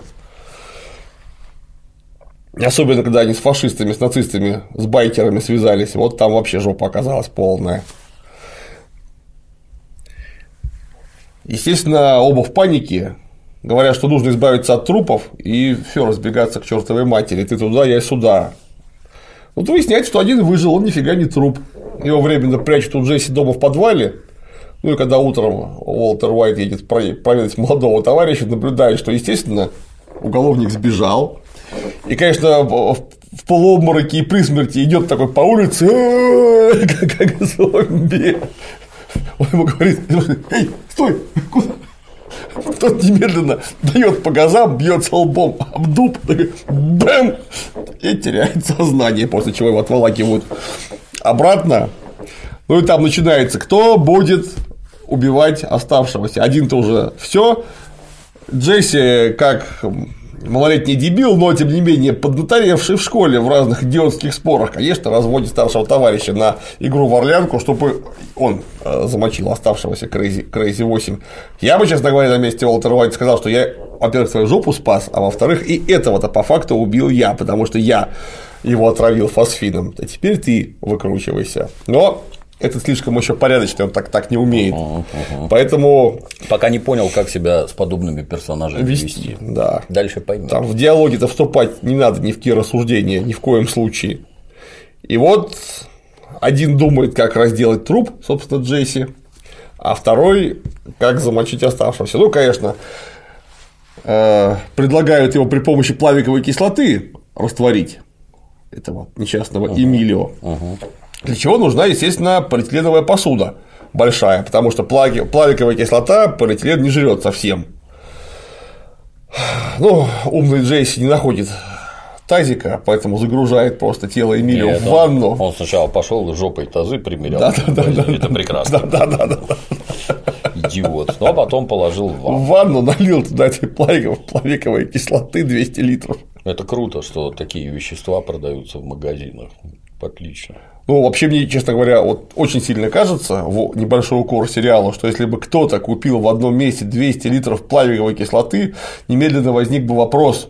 Особенно, когда они с фашистами, с нацистами, с байкерами связались, вот там вообще жопа оказалась полная. Естественно, оба в панике, говорят, что нужно избавиться от трупов и все, разбегаться к чертовой матери. Ты туда, я сюда. Вот выясняется, что один выжил, он нифига не труп. Его временно прячут у Джесси дома в подвале. Ну и когда утром Уолтер Уайт едет проведать молодого товарища, наблюдает, что, естественно, уголовник сбежал. И, конечно, в полуобмороке и при смерти идет такой по улице, как зомби. Он ему говорит: эй, стой, куда? Тот немедленно дает по газам, бьется лбом об дуб, бэм, и теряет сознание, после чего его отволакивают обратно. Ну и там начинается, кто будет убивать оставшегося. Один-то уже все. Джесси, как малолетний дебил, но тем не менее поднаторевший в школе в разных идиотских спорах, конечно, разводит старшего товарища на игру в орлянку, чтобы он замочил оставшегося Крейзи 8. Я бы, честно говоря, на месте Уолтера Уайта сказал, что я, во-первых, свою жопу спас, а во-вторых, и этого-то по факту убил я, потому что я его отравил фосфином. А теперь ты выкручивайся. Но этот слишком еще порядочный, он так не умеет. Поэтому. Пока не понял, как себя с подобными персонажами вести. Да. Дальше поймем. Там в диалоге-то вступать не надо ни в какие рассуждения, ни в коем случае. И вот один думает, как разделать труп, собственно, Джесси, а второй как замочить оставшегося. Ну, конечно, предлагают его при помощи плавиковой кислоты растворить этого несчастного Эмилио. Для чего нужна, естественно, полиэтиленовая посуда большая, потому что плавиковая кислота полиэтилен не жрет совсем. Ну, умный Джесси не находит тазика, поэтому загружает просто тело Эмилио в ванну. Он сначала пошел жопой тазы примерял. Да. Это прекрасно. Да. Идиот. Ну, а потом положил в ванну. В ванну налил туда этой плавиковой кислоты 200 литров. Это круто, что такие вещества продаются в магазинах. Отлично. Ну, вообще, мне, честно говоря, вот очень сильно кажется, в небольшой укор сериалу, что если бы кто-то купил в одном месте 200 литров плавиковой кислоты, немедленно возник бы вопрос: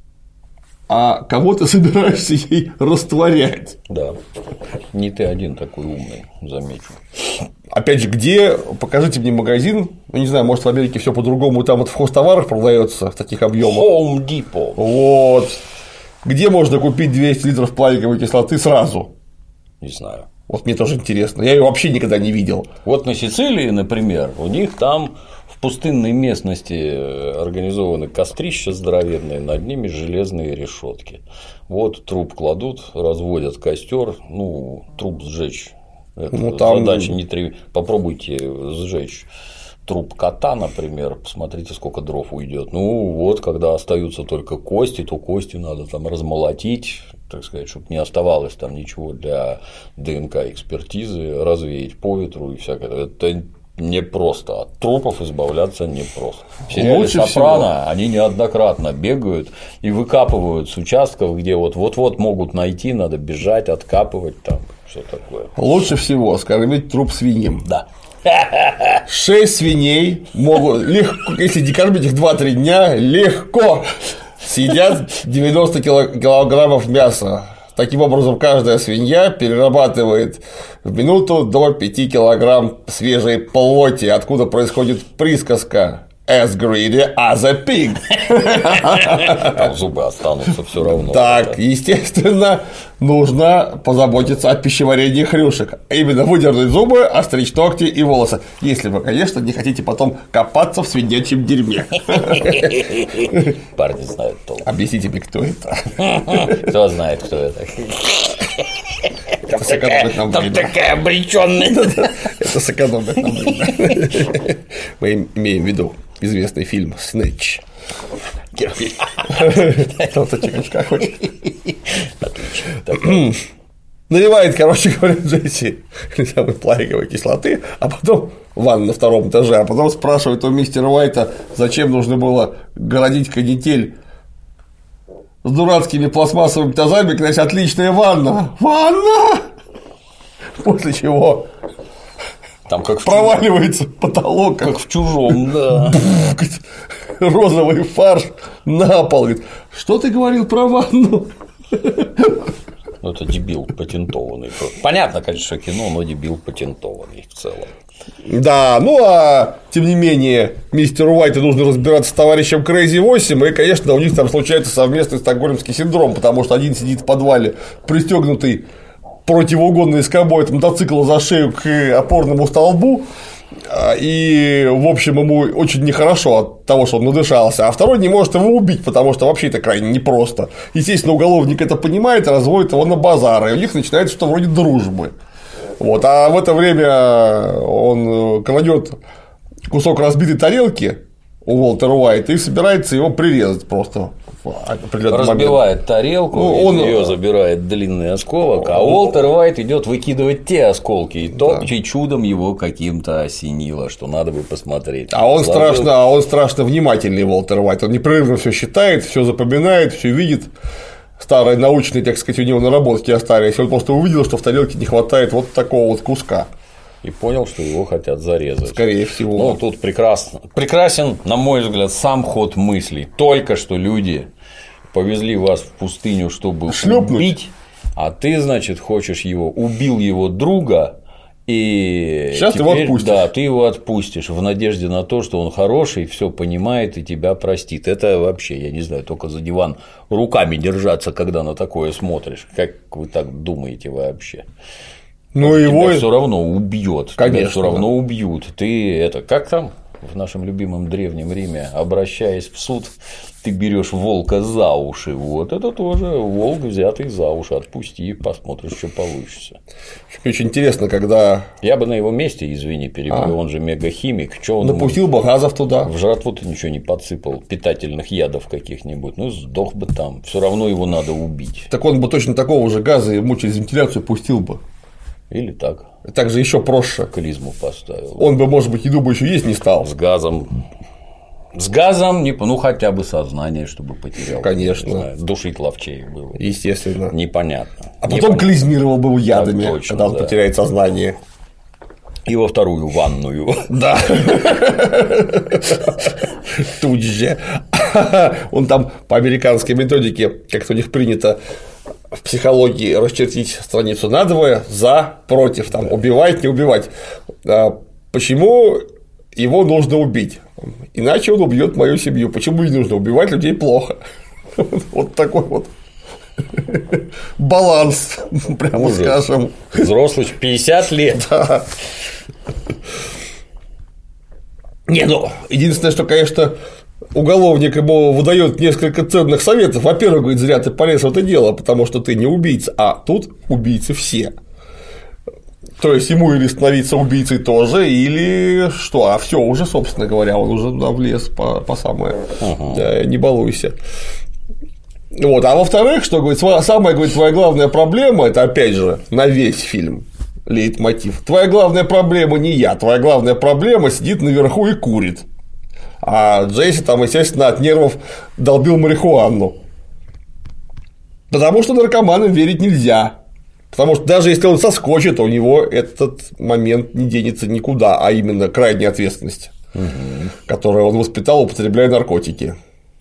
а кого ты собираешься ей растворять? Да. Не ты один такой умный, замечу. Опять же, где, покажите мне магазин, ну, не знаю, может, в Америке все по-другому, там вот в хозтоварах продается в таких объемах. Home Depot. Вот. Где можно купить 200 литров плавиковой кислоты сразу? Не знаю. Вот мне тоже интересно. Я ее вообще никогда не видел. Вот на Сицилии, например, у них там в пустынной местности организованы кострища здоровенные, над ними железные решетки. Вот труп кладут, разводят костер, ну, труп сжечь. Это там... задача не попробуйте сжечь труп кота, например, посмотрите, сколько дров уйдет. Ну, вот, когда остаются только кости, то кости надо там размолотить, так сказать, чтобы не оставалось там ничего для ДНК-экспертизы, развеять по ветру и всякое. Это непросто. От трупов избавляться непросто. В сериале «Сопрано» они неоднократно бегают и выкапывают с участков, где вот-вот могут найти, надо бежать, откапывать там, что такое. Лучше всего скормить труп свиньям. Да. 6 свиней могут легко, если кормить их 2-3 дня, легко съедят 90 килограммов мяса. Таким образом, каждая свинья перерабатывает в минуту до 5 килограмм свежей плоти, откуда происходит присказка «as greedy as a pig». Там зубы останутся все равно. Так, естественно, нужно позаботиться о пищеварении хрюшек. Именно выдернуть зубы, остричь ногти и волосы. Если вы, конечно, не хотите потом копаться в свинячьем дерьме. Парни знают толк. Объясните мне, кто это. Кто знает, кто это. Это сэкономит нам время. Там такая обречённая. Это сэкономит нам время. Мы имеем в виду известный фильм «Снэч». Кто-то чекачка хочет. Отлично. Наливает, короче говоря, Джесси плавиковой кислоты, а потом ванна на 2-м этаже, а потом спрашивает у мистера Уайта, зачем нужно было городить канитель с дурацкими пластмассовыми тазами, кстати, отличная ванна. Ванна! После чего там как проваливается потолок, как в «Чужом», да. Розовый фарш на пол. Говорит, что ты говорил про ванну? Ну, это дебил патентованный. Понятно, конечно, кино, но дебил патентованный в целом. Да, ну а тем не менее, мистеру Уайту нужно разбираться с товарищем Крейзи 8, и, конечно, у них там случается совместный стокгольмский синдром, потому что один сидит в подвале, пристегнутый противоугонной скобой от мотоцикла за шею к опорному столбу, и, в общем, ему очень нехорошо от того, что он надышался, а второй не может его убить, потому что вообще это крайне непросто. Естественно, уголовник это понимает и разводит его на базар, и у них начинается что-то вроде дружбы. Вот, а в это время он кладет кусок разбитой тарелки у Уолтера Уайта и собирается его прирезать просто. Разбивает тарелку, он ее забирает длинный осколок, а Уолтер Уайт идет выкидывать те осколки, и то чудом его каким-то осенило, что надо бы посмотреть. А он страшно внимательный, Уолтер Уайт, он непрерывно все считает, все запоминает, все видит. Старые научные, так сказать, у него наработки остались. Он просто увидел, что в тарелке не хватает вот такого вот куска. И понял, что его хотят зарезать. Скорее всего. Ну, тут прекрасен, на мой взгляд, сам ход мыслей. Только что люди повезли вас в пустыню, чтобы убить, а ты, значит, хочешь его, убил его друга, и сейчас теперь, ты его отпустишь. Да, ты его отпустишь в надежде на то, что он хороший, все понимает и тебя простит. Это вообще, я не знаю, только за диван руками держаться, когда на такое смотришь. Как вы так думаете вообще? Ну, его все равно убьет. Конечно, тебя все равно убьют. Ты это как там в нашем любимом древнем Риме, обращаясь в суд, ты берешь волка за уши. Вот это тоже волк, взятый за уши. Отпусти, посмотришь, что получится. Очень интересно, когда. Я бы на его месте, извини, перебью, он же мегахимик. Что он напустил бы газов туда. В жратву ты ничего не подсыпал, питательных ядов каких-нибудь. Ну, сдох бы там. Все равно его надо убить. Так он бы точно такого же газа ему через вентиляцию пустил бы. Или так. Так же еще проще. Клизму поставил. Он бы, может быть, еду бы еще есть не стал. С газом. С газом, ну хотя бы сознание, чтобы потерял. Конечно. Знаю, душить ловчей было. Естественно. Непонятно. А потом клизмировал бы его ядами, так точно, когда он потеряет сознание. И во вторую ванную. Да. Тут же. Он там по американской методике, как у них принято в психологии, расчертить страницу надвое, за, против, там, убивать, не убивать. Почему его нужно убить? Иначе он убьет мою семью. Почему не нужно убивать людей плохо? Вот такой вот баланс, прямо скажем. Взрослый 50 лет. Да. Не, ну, единственное, что, конечно, уголовник ему выдает несколько ценных советов. Во-первых, говорит, зря ты полез в это дело, потому что ты не убийца, а тут убийцы все. То есть ему или становиться убийцей тоже, или что, а все уже, собственно говоря, он уже туда влез по самое, не балуйся. Вот, а во-вторых, что говорит, самая, говорит, твоя главная проблема, это опять же на весь фильм лейтмотив. Твоя главная проблема не я, твоя главная проблема сидит наверху и курит. А Джесси там, естественно, от нервов долбил марихуану. Потому что наркоманам верить нельзя. Потому что даже если он соскочит, у него этот момент не денется никуда, а именно крайняя ответственность, которую он воспитал, употребляя наркотики.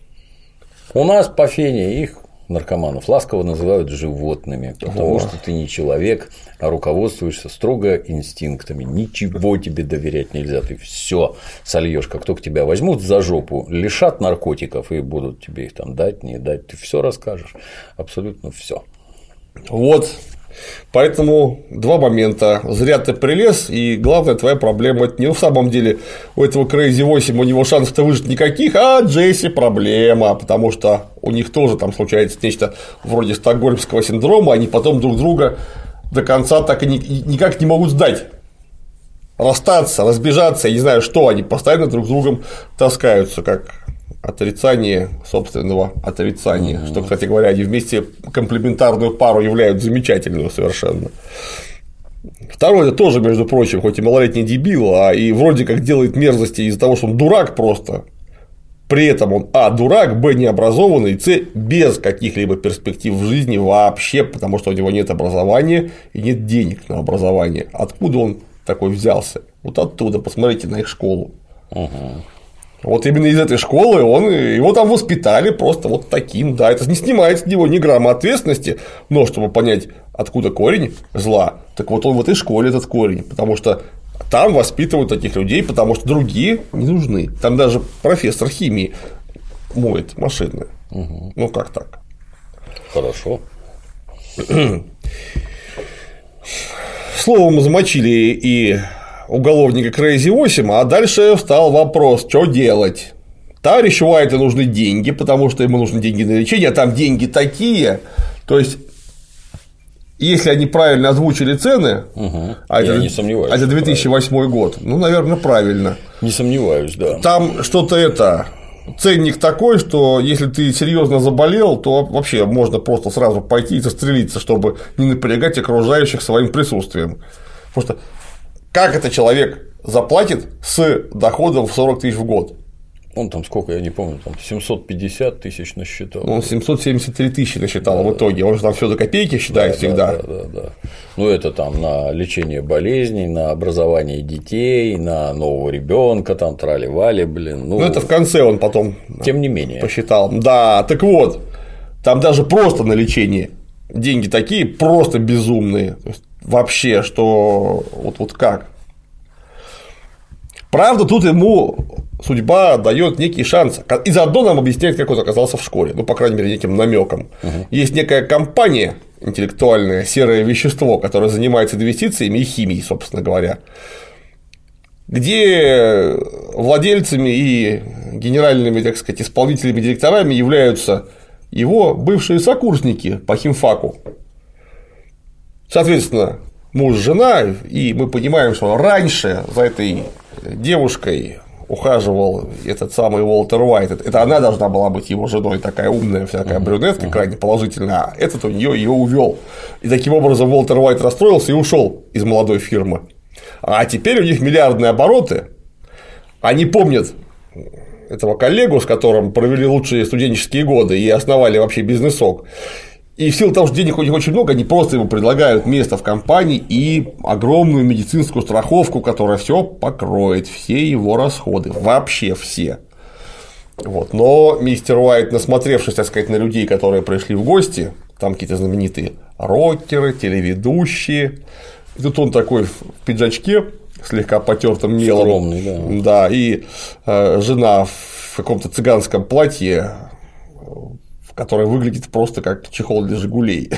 У нас по Фене их, наркоманов, ласково называют животными, потому что ты не человек, а руководствуешься строго инстинктами. Ничего тебе доверять нельзя, ты все сольешь. Как только тебя возьмут за жопу, лишат наркотиков и будут тебе их там дать, не дать, ты все расскажешь, абсолютно все. Вот. Поэтому два момента. Зря ты прилез, и главная твоя проблема – это не в самом деле у этого Crazy 8 у него шансов-то выжить никаких, а Джесси проблема, потому что у них тоже там случается нечто вроде стокгольмского синдрома, они потом друг друга до конца так и никак не могут сдать. Расстаться, разбежаться, я не знаю что, они постоянно друг с другом таскаются, как отрицание собственного отрицания. Что, кстати говоря, они вместе комплементарную пару являют замечательную совершенно. Второй, это тоже, между прочим, хоть и малолетний дебил, а и вроде как делает мерзости из-за того, что он дурак просто. При этом он дурак, необразованный, без каких-либо перспектив в жизни вообще, потому что у него нет образования и нет денег на образование. Откуда он такой взялся? Вот оттуда, посмотрите на их школу. Вот именно из этой школы его там воспитали просто вот таким, да, это не снимает с него ни грамма ответственности, но чтобы понять, откуда корень зла, так вот он в этой школе этот корень, потому что там воспитывают таких людей, потому что другие не нужны. Там даже профессор химии моет машины. Угу. Ну как так? Хорошо. Словом, замочили и уголовника Crazy 8, а дальше встал вопрос, что делать. Товарищу Уайту нужны деньги, потому что ему нужны деньги на лечение, а там деньги такие. То есть, если они правильно озвучили цены, я не сомневаюсь, это 2008 год, ну, наверное, правильно. Не сомневаюсь, да. Там что-то ценник такой, что если ты серьезно заболел, то вообще можно просто сразу пойти и застрелиться, чтобы не напрягать окружающих своим присутствием. Потому что как это человек заплатит с доходом в 40 тысяч в год? Он там сколько, я не помню, там 750 тысяч насчитал. Он 773 тысячи насчитал в итоге. Он же там все до копейки считает всегда. Да. Ну, это там на лечение болезней, на образование детей, на нового ребенка, там трали-вали, блин. Ну, это в конце он потом. Тем не менее. Посчитал. Да, так вот, там даже просто на лечение деньги такие просто безумные. То есть, вообще, что вот как. Правда, тут ему судьба дает некий шанс. И заодно нам объясняет, как он оказался в школе. Ну, по крайней мере, неким намеком. Есть некая компания интеллектуальная, серое вещество, которое занимается инвестициями и химией, собственно говоря, где владельцами и генеральными, так сказать, исполнительными директорами являются его бывшие сокурсники по химфаку. Соответственно, муж, жена, и мы понимаем, что раньше за этой девушкой ухаживал этот самый Уолтер Уайт. Это она должна была быть его женой, такая умная, всякая брюнетка, крайне положительная, а этот у нее ее увел. И таким образом Уолтер Уайт расстроился и ушел из молодой фирмы. А теперь у них миллиардные обороты. Они помнят этого коллегу, с которым провели лучшие студенческие годы и основали вообще бизнесок. И в силу того, что денег у них очень много, они просто ему предлагают место в компании и огромную медицинскую страховку, которая все покроет, все его расходы, вообще все. Вот. Но мистер Уайт, насмотревшись, так сказать, на людей, которые пришли в гости, там какие-то знаменитые рокеры, телеведущие, и тут он такой в пиджачке, слегка потертым мелом, скромный, да, и жена в каком-то цыганском платье, которая выглядит просто как чехол для «Жигулей».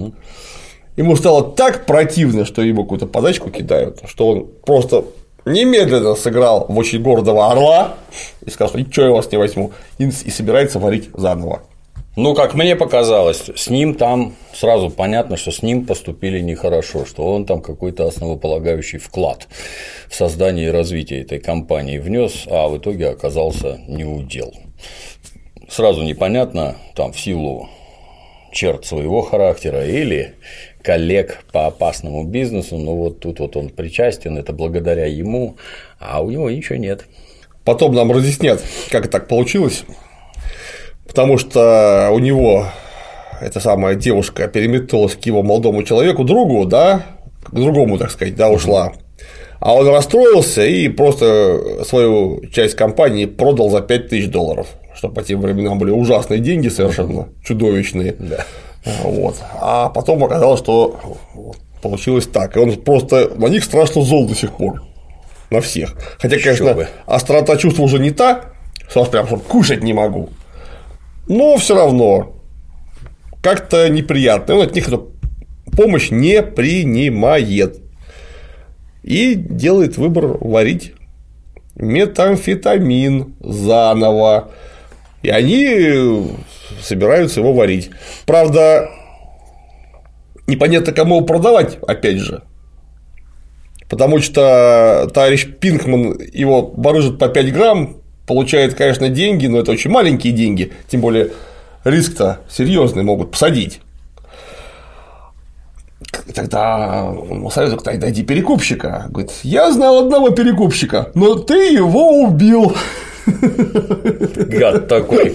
Ему стало так противно, что ему какую-то подачку кидают, что он просто немедленно сыграл в очень гордого орла и сказал, что ничего я вас не возьму, и собирается варить заново. Ну, как мне показалось, с ним там сразу понятно, что с ним поступили нехорошо, что он там какой-то основополагающий вклад в создание и развитие этой компании внес, а в итоге оказался неудел. Сразу непонятно, там, в силу черт своего характера или коллег по опасному бизнесу, но вот тут вот он причастен, это благодаря ему, а у него ничего нет. Потом нам разъяснят, как так получилось, потому что у него эта самая девушка переметнулась к его молодому человеку, другу, да, к другому, так сказать, да, ушла. А он расстроился и просто свою часть компании продал за $5000. Что по тем временам были ужасные деньги, совершенно чудовищные. Да. Вот. А потом оказалось, что получилось так. И он просто на них страшно зол до сих пор. На всех. Хотя, конечно, острота чувств уже не та, что прям кушать не могу. Но все равно как-то неприятно. Он от них эту помощь не принимает. И делает выбор варить метамфетамин заново. И они собираются его варить. Правда, непонятно, кому его продавать, опять же. Потому что товарищ Пинкман его барыжит по 5 грамм, получает, конечно, деньги, но это очень маленькие деньги, тем более риск-то серьезный, могут посадить. Тогда он советует, тогда иди перекупщика. Говорит, я знал одного перекупщика, но ты его убил. Гад такой.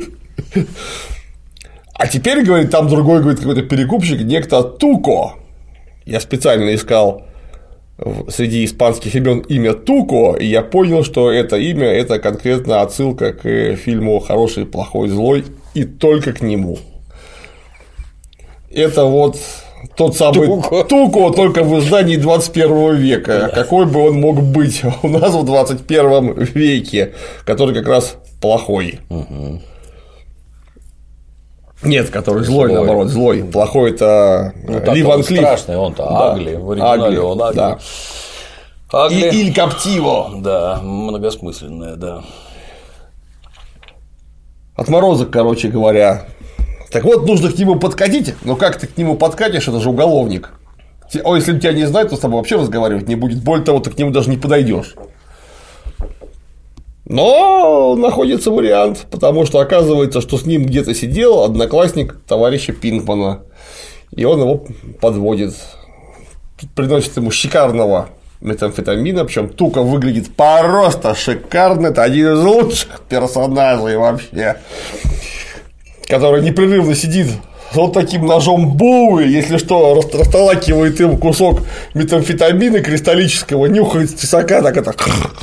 А теперь, говорит, там другой, говорит, какой-то перекупщик, некто Туко. Я специально искал среди испанских имен имя Туко, и я понял, что это имя – это конкретно отсылка к фильму «Хороший, плохой, злой», и только к нему. Это вот тот самый Туко, только в издании 21 века. Да. Какой бы он мог быть у нас в 21 веке, который как раз плохой. Угу. Нет, который злой, наоборот, злой. Плохой это Ли Ван Клифф. Страшный, он-то Агли, в оригинале он Агли. Да. Агли. И Иль Каптиво. Да, многосмысленное, да. Отморозок, короче говоря. Так вот, нужно к нему подкатить, но как ты к нему подкатишь, это же уголовник. Если тебя не знает, то с тобой вообще разговаривать не будет. Более того, ты к нему даже не подойдешь. Но находится вариант, потому что оказывается, что с ним где-то сидел одноклассник товарища Пинкмана, и он его подводит, приносит ему шикарного метамфетамина, причем Туко выглядит просто шикарно, это один из лучших персонажей вообще, который непрерывно сидит с вот таким ножом Боуи, если что, расталакивает им кусок метамфетамина кристаллического, нюхает с тесака, так это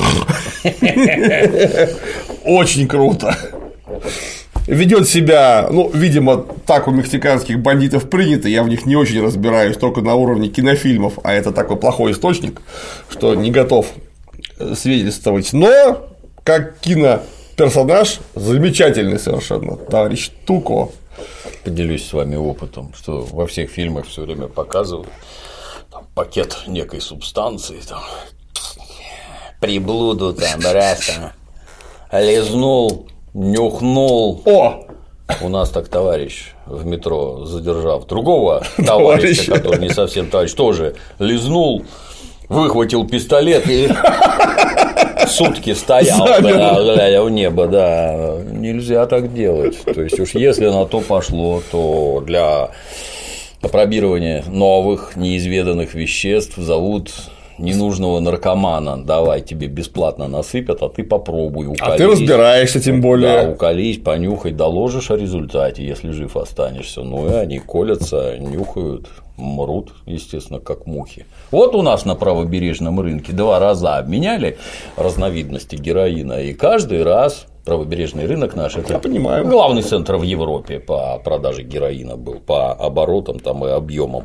очень круто. Ведет себя, ну, видимо, так у мексиканских бандитов принято, я в них не очень разбираюсь, только на уровне кинофильмов, а это такой плохой источник, что не готов свидетельствовать. Но как киноперсонаж замечательный совершенно, товарищ Туко. Поделюсь с вами опытом, что во всех фильмах все время показывают там, пакет некой субстанции, там, приблуду, там, раз, лизнул, нюхнул. О! У нас так товарищ в метро, задержав другого товарища, который не совсем товарищ, тоже лизнул, выхватил пистолет и сутки стоял, глядя в небо, да, нельзя так делать. То есть уж если на то пошло, то для опробирования новых неизведанных веществ зовут ненужного наркомана, давай тебе бесплатно насыпят, а ты попробуй, уколись. А ты разбираешься, тем более. Да, уколись, понюхай, доложишь о результате, если жив останешься. Ну и они колятся, нюхают, мрут, естественно, как мухи. Вот у нас на правобережном рынке 2 раза обменяли разновидности героина, и каждый раз правобережный рынок наш – это главный центр в Европе по продаже героина был, по оборотам там и объемам.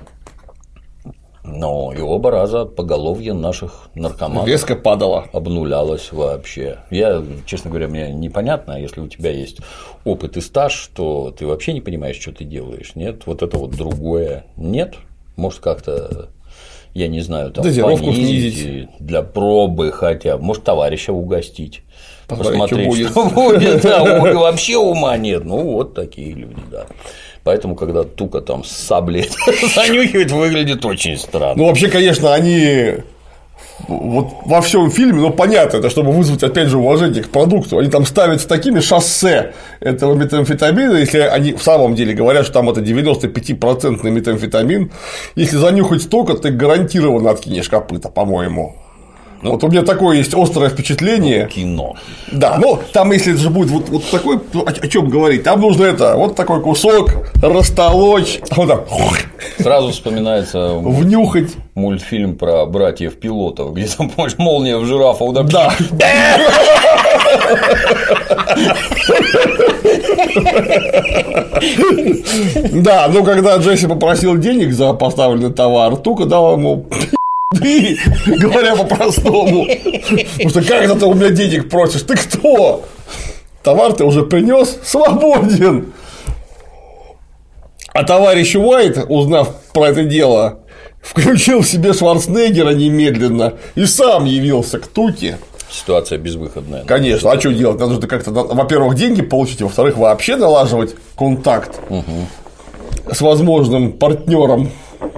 Но и оба раза поголовье наших наркоманов резко падало, обнулялось вообще. Я, честно говоря, мне непонятно, если у тебя есть опыт и стаж, то ты вообще не понимаешь, что ты делаешь. Нет, вот это вот другое. Нет, может как-то, я не знаю, там понизить для пробы хотя бы, может товарища угостить. Посмотреть, что будет. Да, вообще ума нет. Ну, вот такие люди, да. Поэтому, когда Туко там с саблей занюхивает, выглядит очень странно. Ну, вообще, конечно, они вот во всем фильме, ну, понятно, это чтобы вызвать, опять же, уважение к продукту. Они там ставят с такими шоссе этого метамфетамина, если они в самом деле говорят, что там это 95% метамфетамин. Если занюхать столько, ты гарантированно откинешь копыта, по-моему. Ну, вот у меня такое есть острое впечатление. Кино. Да, ну там, если это же будет вот такой, о чем говорить, там нужно это, вот такой кусок растолочь, а вот так. Сразу вспоминается внюхать мультфильм про братьев-пилотов, где там, помнишь, молния в жирафа ударила. Да. Да, ну когда Джесси попросил денег за поставленный товар, Туко дал ему. Ты, говоря по-простому, потому что как это ты у меня денег просишь, ты кто? Товар ты уже принес, свободен. А товарищ Уайт, узнав про это дело, включил в себе Шварценеггера немедленно и сам явился к Туке. Ситуация безвыходная. Конечно, а что делать? Надо же как-то, во-первых, деньги получить, во-вторых, вообще налаживать контакт с возможным партнером.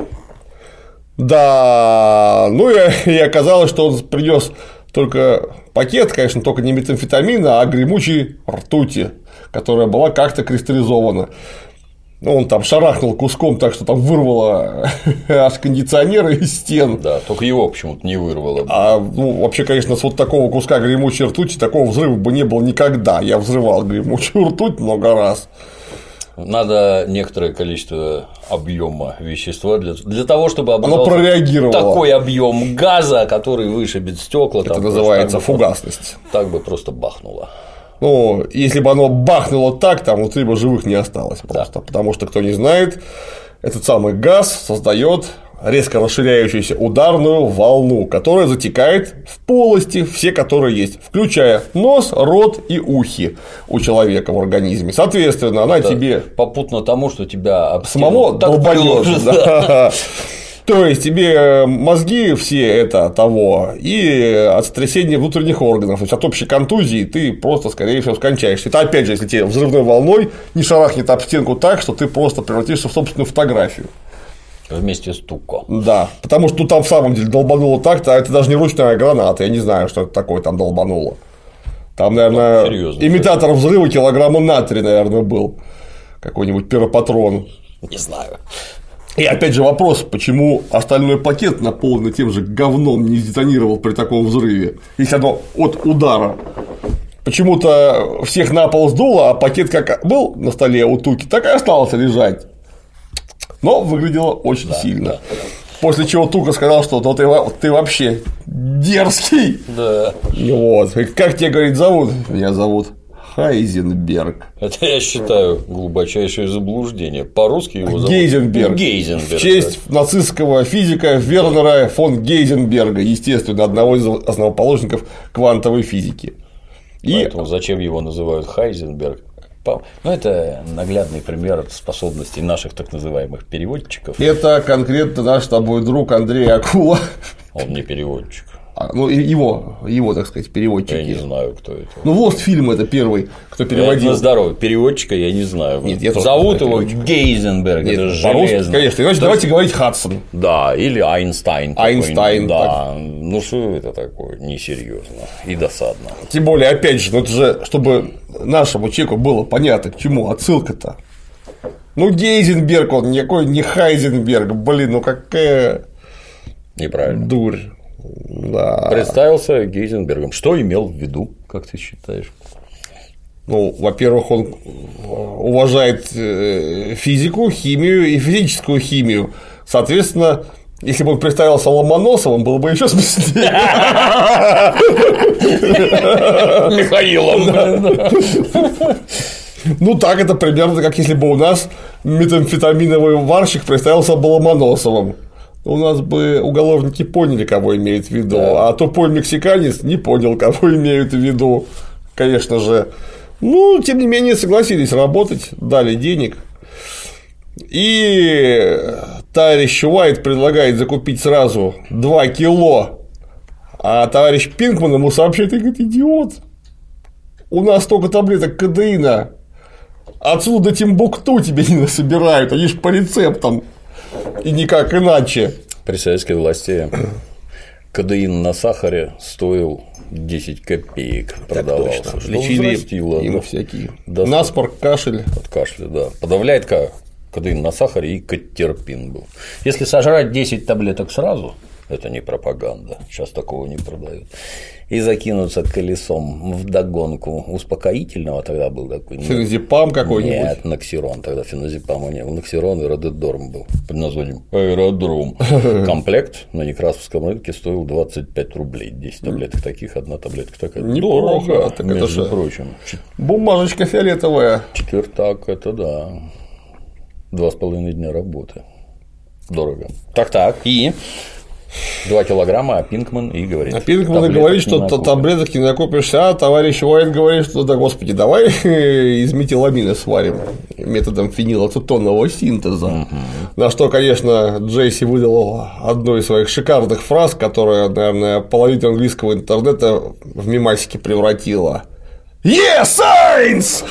Да, ну и оказалось, что он принес только пакет, конечно, только не метамфетамина, а гремучей ртути, которая была как-то кристаллизована. Ну, он там шарахнул куском так, что там вырвало аж кондиционеры из стен. Да, только его почему-то не вырвало. А ну, вообще, конечно, с вот такого куска гремучей ртути такого взрыва бы не было никогда. Я взрывал гремучую ртуть много раз. Надо некоторое количество объема вещества для того, чтобы оно прореагировало. Такой объем газа, который вышибет стекла. Это называется фугасность. Так бы просто бахнуло. Ну, если бы оно бахнуло так, там внутри бы живых не осталось просто. Да. Потому что, кто не знает, этот самый газ создает резко расширяющуюся ударную волну, которая затекает в полости, все которые есть, включая нос, рот и ухи у человека в организме. Соответственно, она тебе попутно тому, что тебя самого долбанёт. Да. То есть тебе мозги все это того, и от сотрясения внутренних органов, то есть от общей контузии ты просто, скорее всего, скончаешься. Это опять же, если тебе взрывной волной не шарахнет об стенку так, что ты просто превратишься в собственную фотографию. Вместе с Туко. Да, потому что там в самом деле долбануло так-то, а это даже не ручная граната, я не знаю, что это такое там долбануло. Там, наверное, имитатор взрыва килограмма натрия, наверное, был. Какой-нибудь пиропатрон. Не знаю. И опять же вопрос, почему остальной пакет, наполненный тем же говном, не сдетонировал при таком взрыве, если оно от удара. Почему-то всех на пол сдуло, а пакет как был на столе у Туки, так и остался лежать. Но выглядело очень сильно. Да. После чего Тука сказал, что ты вообще дерзкий. Да. Вот. Как тебя, говорит, зовут? Меня зовут Хайзенберг. Это, я считаю, глубочайшее заблуждение. По-русски его зовут Гейзенберг. Гейзенберг. В честь нацистского физика Вернера фон Гейзенберга, естественно, одного из основоположников квантовой физики. Поэтому зачем его называют Хайзенберг? Ну, это наглядный пример способностей наших так называемых переводчиков. Это конкретно наш с тобой друг Андрей Акула. Он не переводчик. Ну, его, так сказать, переводчики. Я не знаю, кто это. Ну, Lost фильм это первый, кто переводил. На здоровье. Переводчика я не знаю. Нет, я зовут его Гейзенберг. Нет, это железно. Конечно, иначе давайте говорить Хадсон. Да, или Айнстайн. Айнстайн. Да. Ну, что это такое? Несерьезно и досадно. Тем более, опять же, это же, чтобы нашему человеку было понятно, к чему отсылка-то. Ну, Гейзенберг, он никакой не Хайзенберг. Блин, ну какая. Неправильно. Дурь. Да. Представился Гейзенбергом. Что имел в виду, как ты считаешь? Ну, во-первых, он уважает физику, химию и физическую химию. Соответственно, если бы он представился Ломоносовым, было бы еще смешнее. Михаилом. Ну, так это примерно как если бы у нас метамфетаминовый варщик представился бы Ломоносовым. У нас бы уголовники поняли, кого имеет в виду, да. А тупой мексиканец не понял, кого имеют в виду. Конечно же. Ну, тем не менее, согласились работать, дали денег. И товарищ Уайт предлагает закупить сразу 2 кило, а товарищ Пинкман ему сообщает и говорит: идиот, у нас столько таблеток кодеина, отсюда до Тимбукту тебе не насобирают, они ж по рецептам. И никак иначе. При советской власти кодеин на сахаре стоил 10 копеек, продавался. Лечили им всякие. Насморк, кашель. От кашля, да. Подавляет кодеин на сахаре и катерпин был. Если сожрать 10 таблеток сразу, это не пропаганда, сейчас такого не продают, и закинуться колесом вдогонку успокоительного, тогда был такой. Феназепам какой-нибудь? Нет, Ноксирон, тогда феназепама не был. Ноксирон и Рододорм был под названием Аэродром. Комплект на Некрасовском рынке стоил 25 рублей. 10 таблеток таких, одна таблетка такая. Неплохо, так между прочим. Бумажечка фиолетовая. Четвертак, это да. 2,5 дня работы. Дорого. Так. И 2 килограмма, а Пинкман и говорит. А Пинкман и говорит, что таблеток не накопишься, а товарищ Уайт говорит, что да, господи, давай из метиламина сварим методом фенилацетонного синтеза. На что, конечно, Джейси выдал одну из своих шикарных фраз, которая, наверное, половину английского интернета в мемасики превратила. Yeah, science!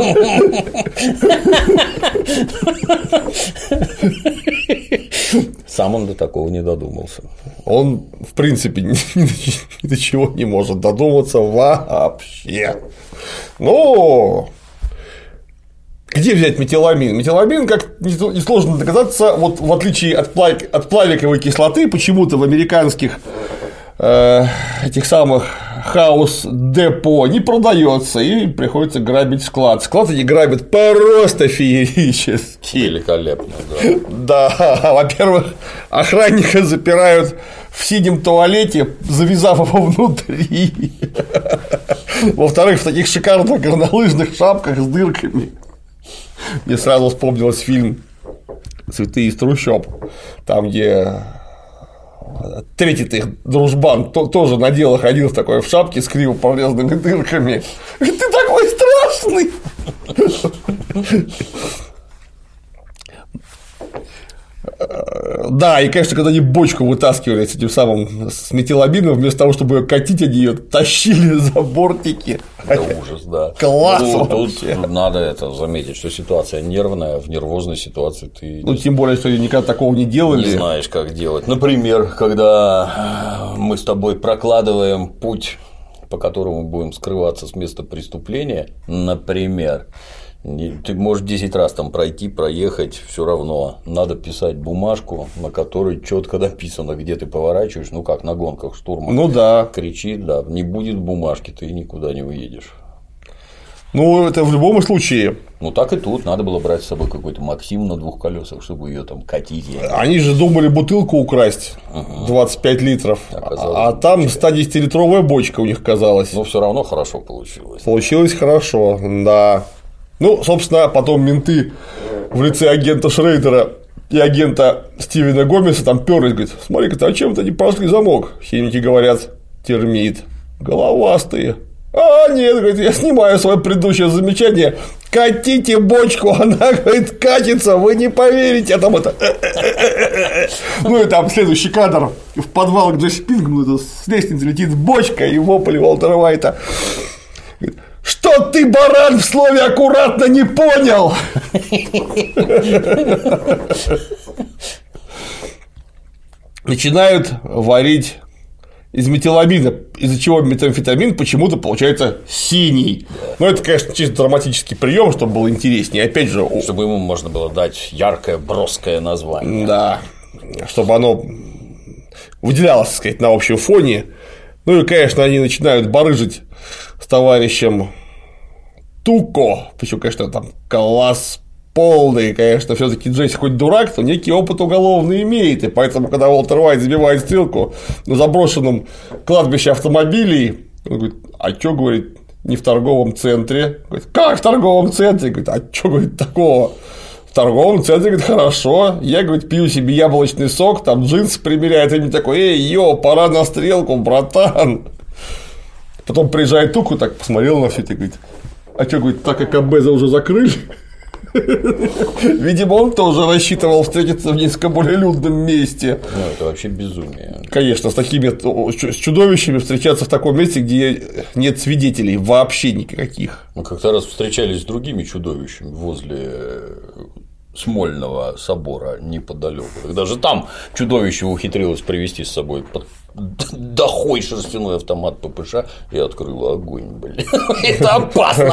Сам он до такого не додумался. Он, в принципе, ни до чего не может додуматься вообще. Ну, где взять метиламин? Метиламин, как несложно догадаться, вот в отличие от плавиковой кислоты, почему-то в американских этих самых хаус-депо не продается, и приходится грабить склад. Склад они грабят просто феерически. Великолепно, да. Да, во-первых, охранника запирают в синем туалете, завязав его внутри. Во-вторых, в таких шикарных горнолыжных шапках с дырками. Мне сразу вспомнился фильм «Цветы из трущоб», там, где третий-то их дружбан тоже на дело ходил в такой в шапке с криво прорезанными дырками. Ты такой страшный! Да, и, конечно, когда они бочку вытаскивали с этим самым с метиламином, вместо того, чтобы ее катить, они ее тащили за бортики. Это ужас, да. Класс! Тут надо это заметить, что ситуация нервная, в нервозной ситуации ты. Ну, тем более, что никогда такого не делали. Не знаешь, как делать. Например, когда мы с тобой прокладываем путь, по которому будем скрываться с места преступления, например. Ты можешь 10 раз там пройти, проехать, все равно надо писать бумажку, на которой четко написано, где ты поворачиваешь, ну как на гонках штурман. Ну да. Кричит, да, не будет бумажки, ты никуда не уедешь. Ну, это в любом случае. Ну так и тут надо было брать с собой какой-то Максим на 2 колесах, чтобы ее там катить. Они же думали бутылку украсть 25 литров, а там 110-литровая бочка у них казалась. Но все равно хорошо получилось. Получилось хорошо, да. Ну, собственно, потом менты в лице агента Шрейдера и агента Стивена Гомеса там пёрлись, говорят: смотри-ка, а чем-то не прошли замок. Химики говорят: термит. Головастые. А, нет, говорит, я снимаю свое предыдущее замечание. Катите бочку, она, говорит, катится, вы не поверите, а там это. Ну и там следующий кадр в подвал к Джесси Пинкману, с лестницы летит бочка и вопль Уолтера Уайта. Что ты, баран, в слове аккуратно не понял? Начинают варить из метиламина, из-за чего метамфетамин почему-то получается синий. Но это, конечно, чисто драматический прием, чтобы было интереснее. Опять же, чтобы ему можно было дать яркое, броское название. Да, чтобы оно выделялось, так сказать, на общем фоне. Ну и, конечно, они начинают барыжить с товарищем Туко, причем, конечно, там класс полный, конечно, все-таки Джесси хоть дурак, то некий опыт уголовный имеет, и поэтому, когда Уолтер Уайт забивает стрелку на заброшенном кладбище автомобилей, он говорит: а чё, говорит, не в торговом центре? Говорит: как в торговом центре? Говорит: а чё, говорит, такого? В торговом центре, говорит, хорошо, я, говорит, пью себе яблочный сок, там джинсы примеряет, и мне такой: эй, йо, пора на стрелку, братан. Потом приезжает Туку, так посмотрел на все это и говорит: а что, говорит, так как Абеза уже закрыли? Видимо, он тоже рассчитывал встретиться в несколько более людном месте. Ну, это вообще безумие. Конечно, с чудовищами встречаться в таком месте, где нет свидетелей вообще никаких. Мы как-то раз встречались с другими чудовищами возле Смольного собора неподалеку. Даже там чудовище ухитрилось привезти с собой дохой шерстяной автомат ППШ и открыло огонь, блин. Это опасно.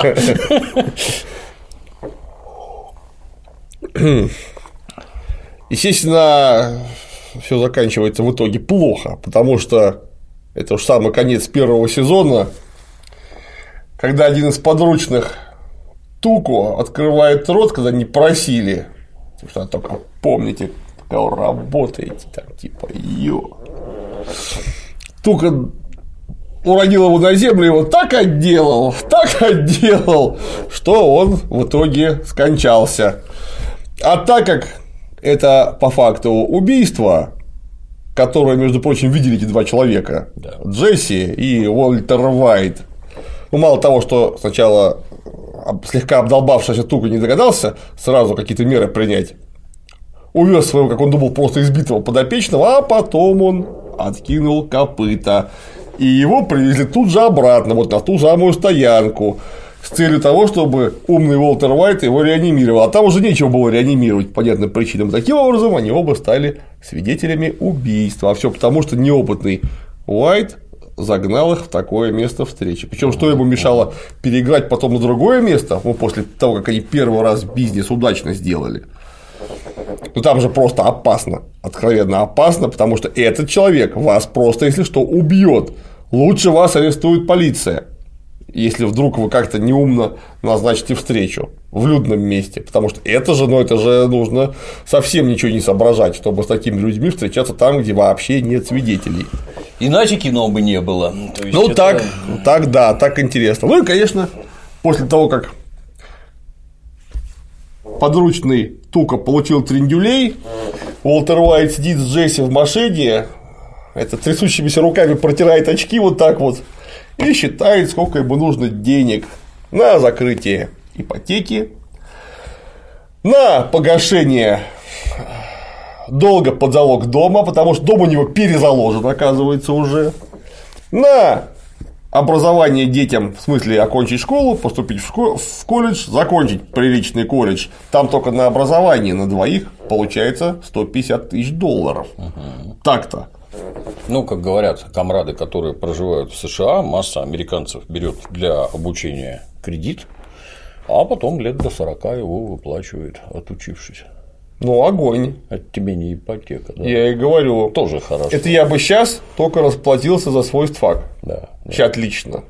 Естественно, все заканчивается в итоге плохо, потому что это уж самый конец первого сезона, когда один из подручных Туку открывает рот, когда не просили, что только помните, как вы работаете, там типа йо. Тука уронил его на землю, его так отделал, что он в итоге скончался. А так как это по факту убийство, которое, между прочим, видели эти 2 человека, да. Джесси и Уолтер Уайт, ну, мало того, что сначала слегка обдолбавшийся Тука не догадался сразу какие-то меры принять, увез своего, как он думал, просто избитого подопечного, а потом он откинул копыта, и его привезли тут же обратно, вот на ту самую стоянку, с целью того, чтобы умный Уолтер Уайт его реанимировал. А там уже нечего было реанимировать по понятным причинам. Таким образом, они оба стали свидетелями убийства. А все потому, что неопытный Уайт загнал их в такое место встречи. Причем, что ему мешало переиграть потом на другое место, ну, после того, как они первый раз бизнес удачно сделали. Ну там же просто опасно, откровенно опасно, потому что этот человек вас просто, если что, убьет. Лучше вас арестует полиция, если вдруг вы как-то неумно назначите встречу в людном месте, потому что это же нужно совсем ничего не соображать, чтобы с такими людьми встречаться там, где вообще нет свидетелей. Иначе кино бы не было. То есть ну это... так интересно. Ну и, конечно, после того, как подручный Тука получил трендюлей, Уолтер Уайт сидит с Джесси в машине, это трясущимися руками протирает очки вот так вот и считает, сколько ему нужно денег на закрытие ипотеки, на погашение долга под залог дома, потому что дом у него перезаложен, оказывается, уже, на образование детям, в смысле окончить школу, поступить в колледж, закончить приличный колледж, там только на образование на двоих получается $150 000. Так-то. Ну, как говорят комрады, которые проживают в США, масса американцев берет для обучения кредит, а потом лет до 40 его выплачивает, отучившись. Ну, огонь. Это тебе не ипотека, да? Я и говорю. Тоже хорошо. Это я бы сейчас только расплатился за свой ствак. Да. Сейчас отлично.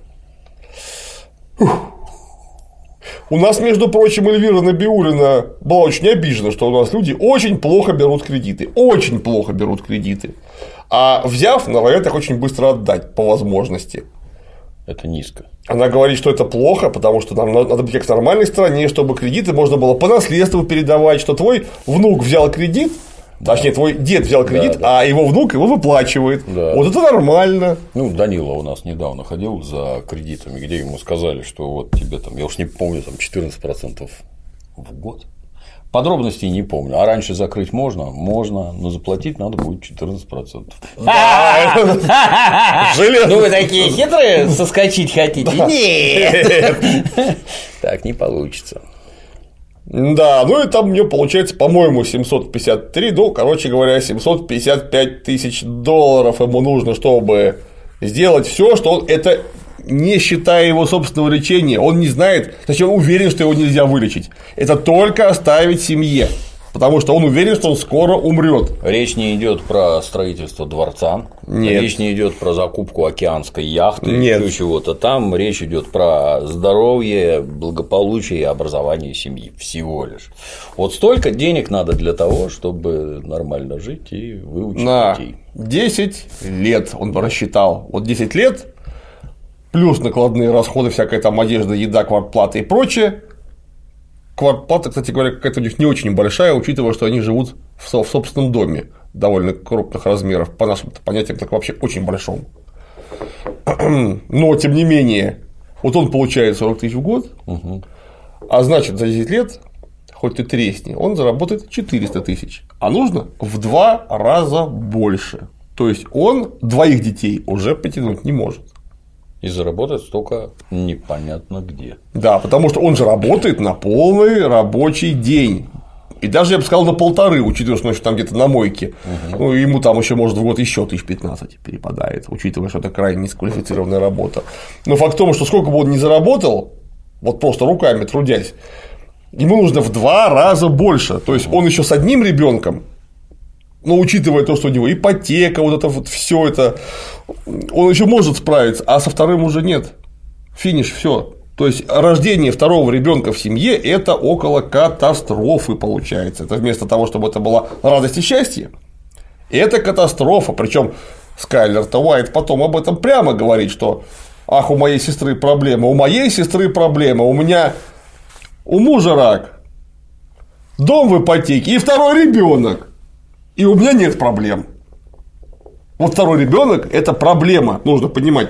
У нас, между прочим, Эльвира Набиуллина была очень обижена, что у нас люди очень плохо берут кредиты. Очень плохо берут кредиты. А взяв, норовят их очень быстро отдать по возможности. Это низко. Она говорит, что это плохо, потому что нам надо быть как в нормальной стране, чтобы кредиты можно было по наследству передавать, что твой внук взял кредит, точнее, твой дед взял кредит, а его внук его выплачивает. Да. Вот это нормально. Ну, Данила у нас недавно ходил за кредитами, где ему сказали, что вот тебе там, я уж не помню, там 14% в год. Подробностей не помню. А раньше закрыть можно? Можно, но заплатить надо будет 14%. Ну, вы такие хитрые, соскочить хотите? Нет. Так не получится. Да, ну и там мне получается, по-моему, 753, ну, короче говоря, $755 000 ему нужно, чтобы сделать все, что он это. Не считая его собственного лечения, он не знает, зачем он уверен, что его нельзя вылечить. Это только оставить семье, потому что он уверен, что он скоро умрет. Речь не идет про строительство дворца, нет. Речь не идет про закупку океанской яхты, нет. Или чего-то там. Речь идет про здоровье, благополучие и образование семьи всего лишь. Вот столько денег надо для того, чтобы нормально жить и выучить детей. 10 лет он рассчитал. Вот 10 лет. Плюс накладные расходы, всякая там одежда, еда, квартплата и прочее. Квартплата, кстати говоря, какая-то у них не очень большая, учитывая, что они живут в собственном доме довольно крупных размеров, по нашим понятиям, так вообще очень большом. Но, тем не менее, вот он получает 40 000 в год, а значит, за 10 лет, хоть ты тресни, он заработает 400 000, а нужно в 2 раза больше. То есть он двоих детей уже потянуть не может. И заработать столько непонятно где. Да, потому что он же работает на полный рабочий день. И даже, я бы сказал, на 1,5, учитывая, что он еще там где-то на мойке. Ну, ему там еще, может, в год еще 15 перепадает, учитывая, что это крайне низкоквалифицированная работа. Но факт в том, что сколько бы он ни заработал, вот просто руками трудясь, ему нужно в 2 раза больше. То есть он еще с одним ребенком. Но учитывая то, что у него ипотека, вот это вот все это, он еще может справиться, а со вторым уже нет. Финиш, все. То есть рождение второго ребенка в семье – это около катастрофы получается. Это вместо того, чтобы это была радость и счастье, это катастрофа. Причем Скайлер-то Уайт потом об этом прямо говорит, что ах, у моей сестры проблема, у моей сестры проблема, у мужа рак, дом в ипотеке и второй ребенок. И у меня нет проблем. Вот второй ребенок – это проблема, нужно понимать.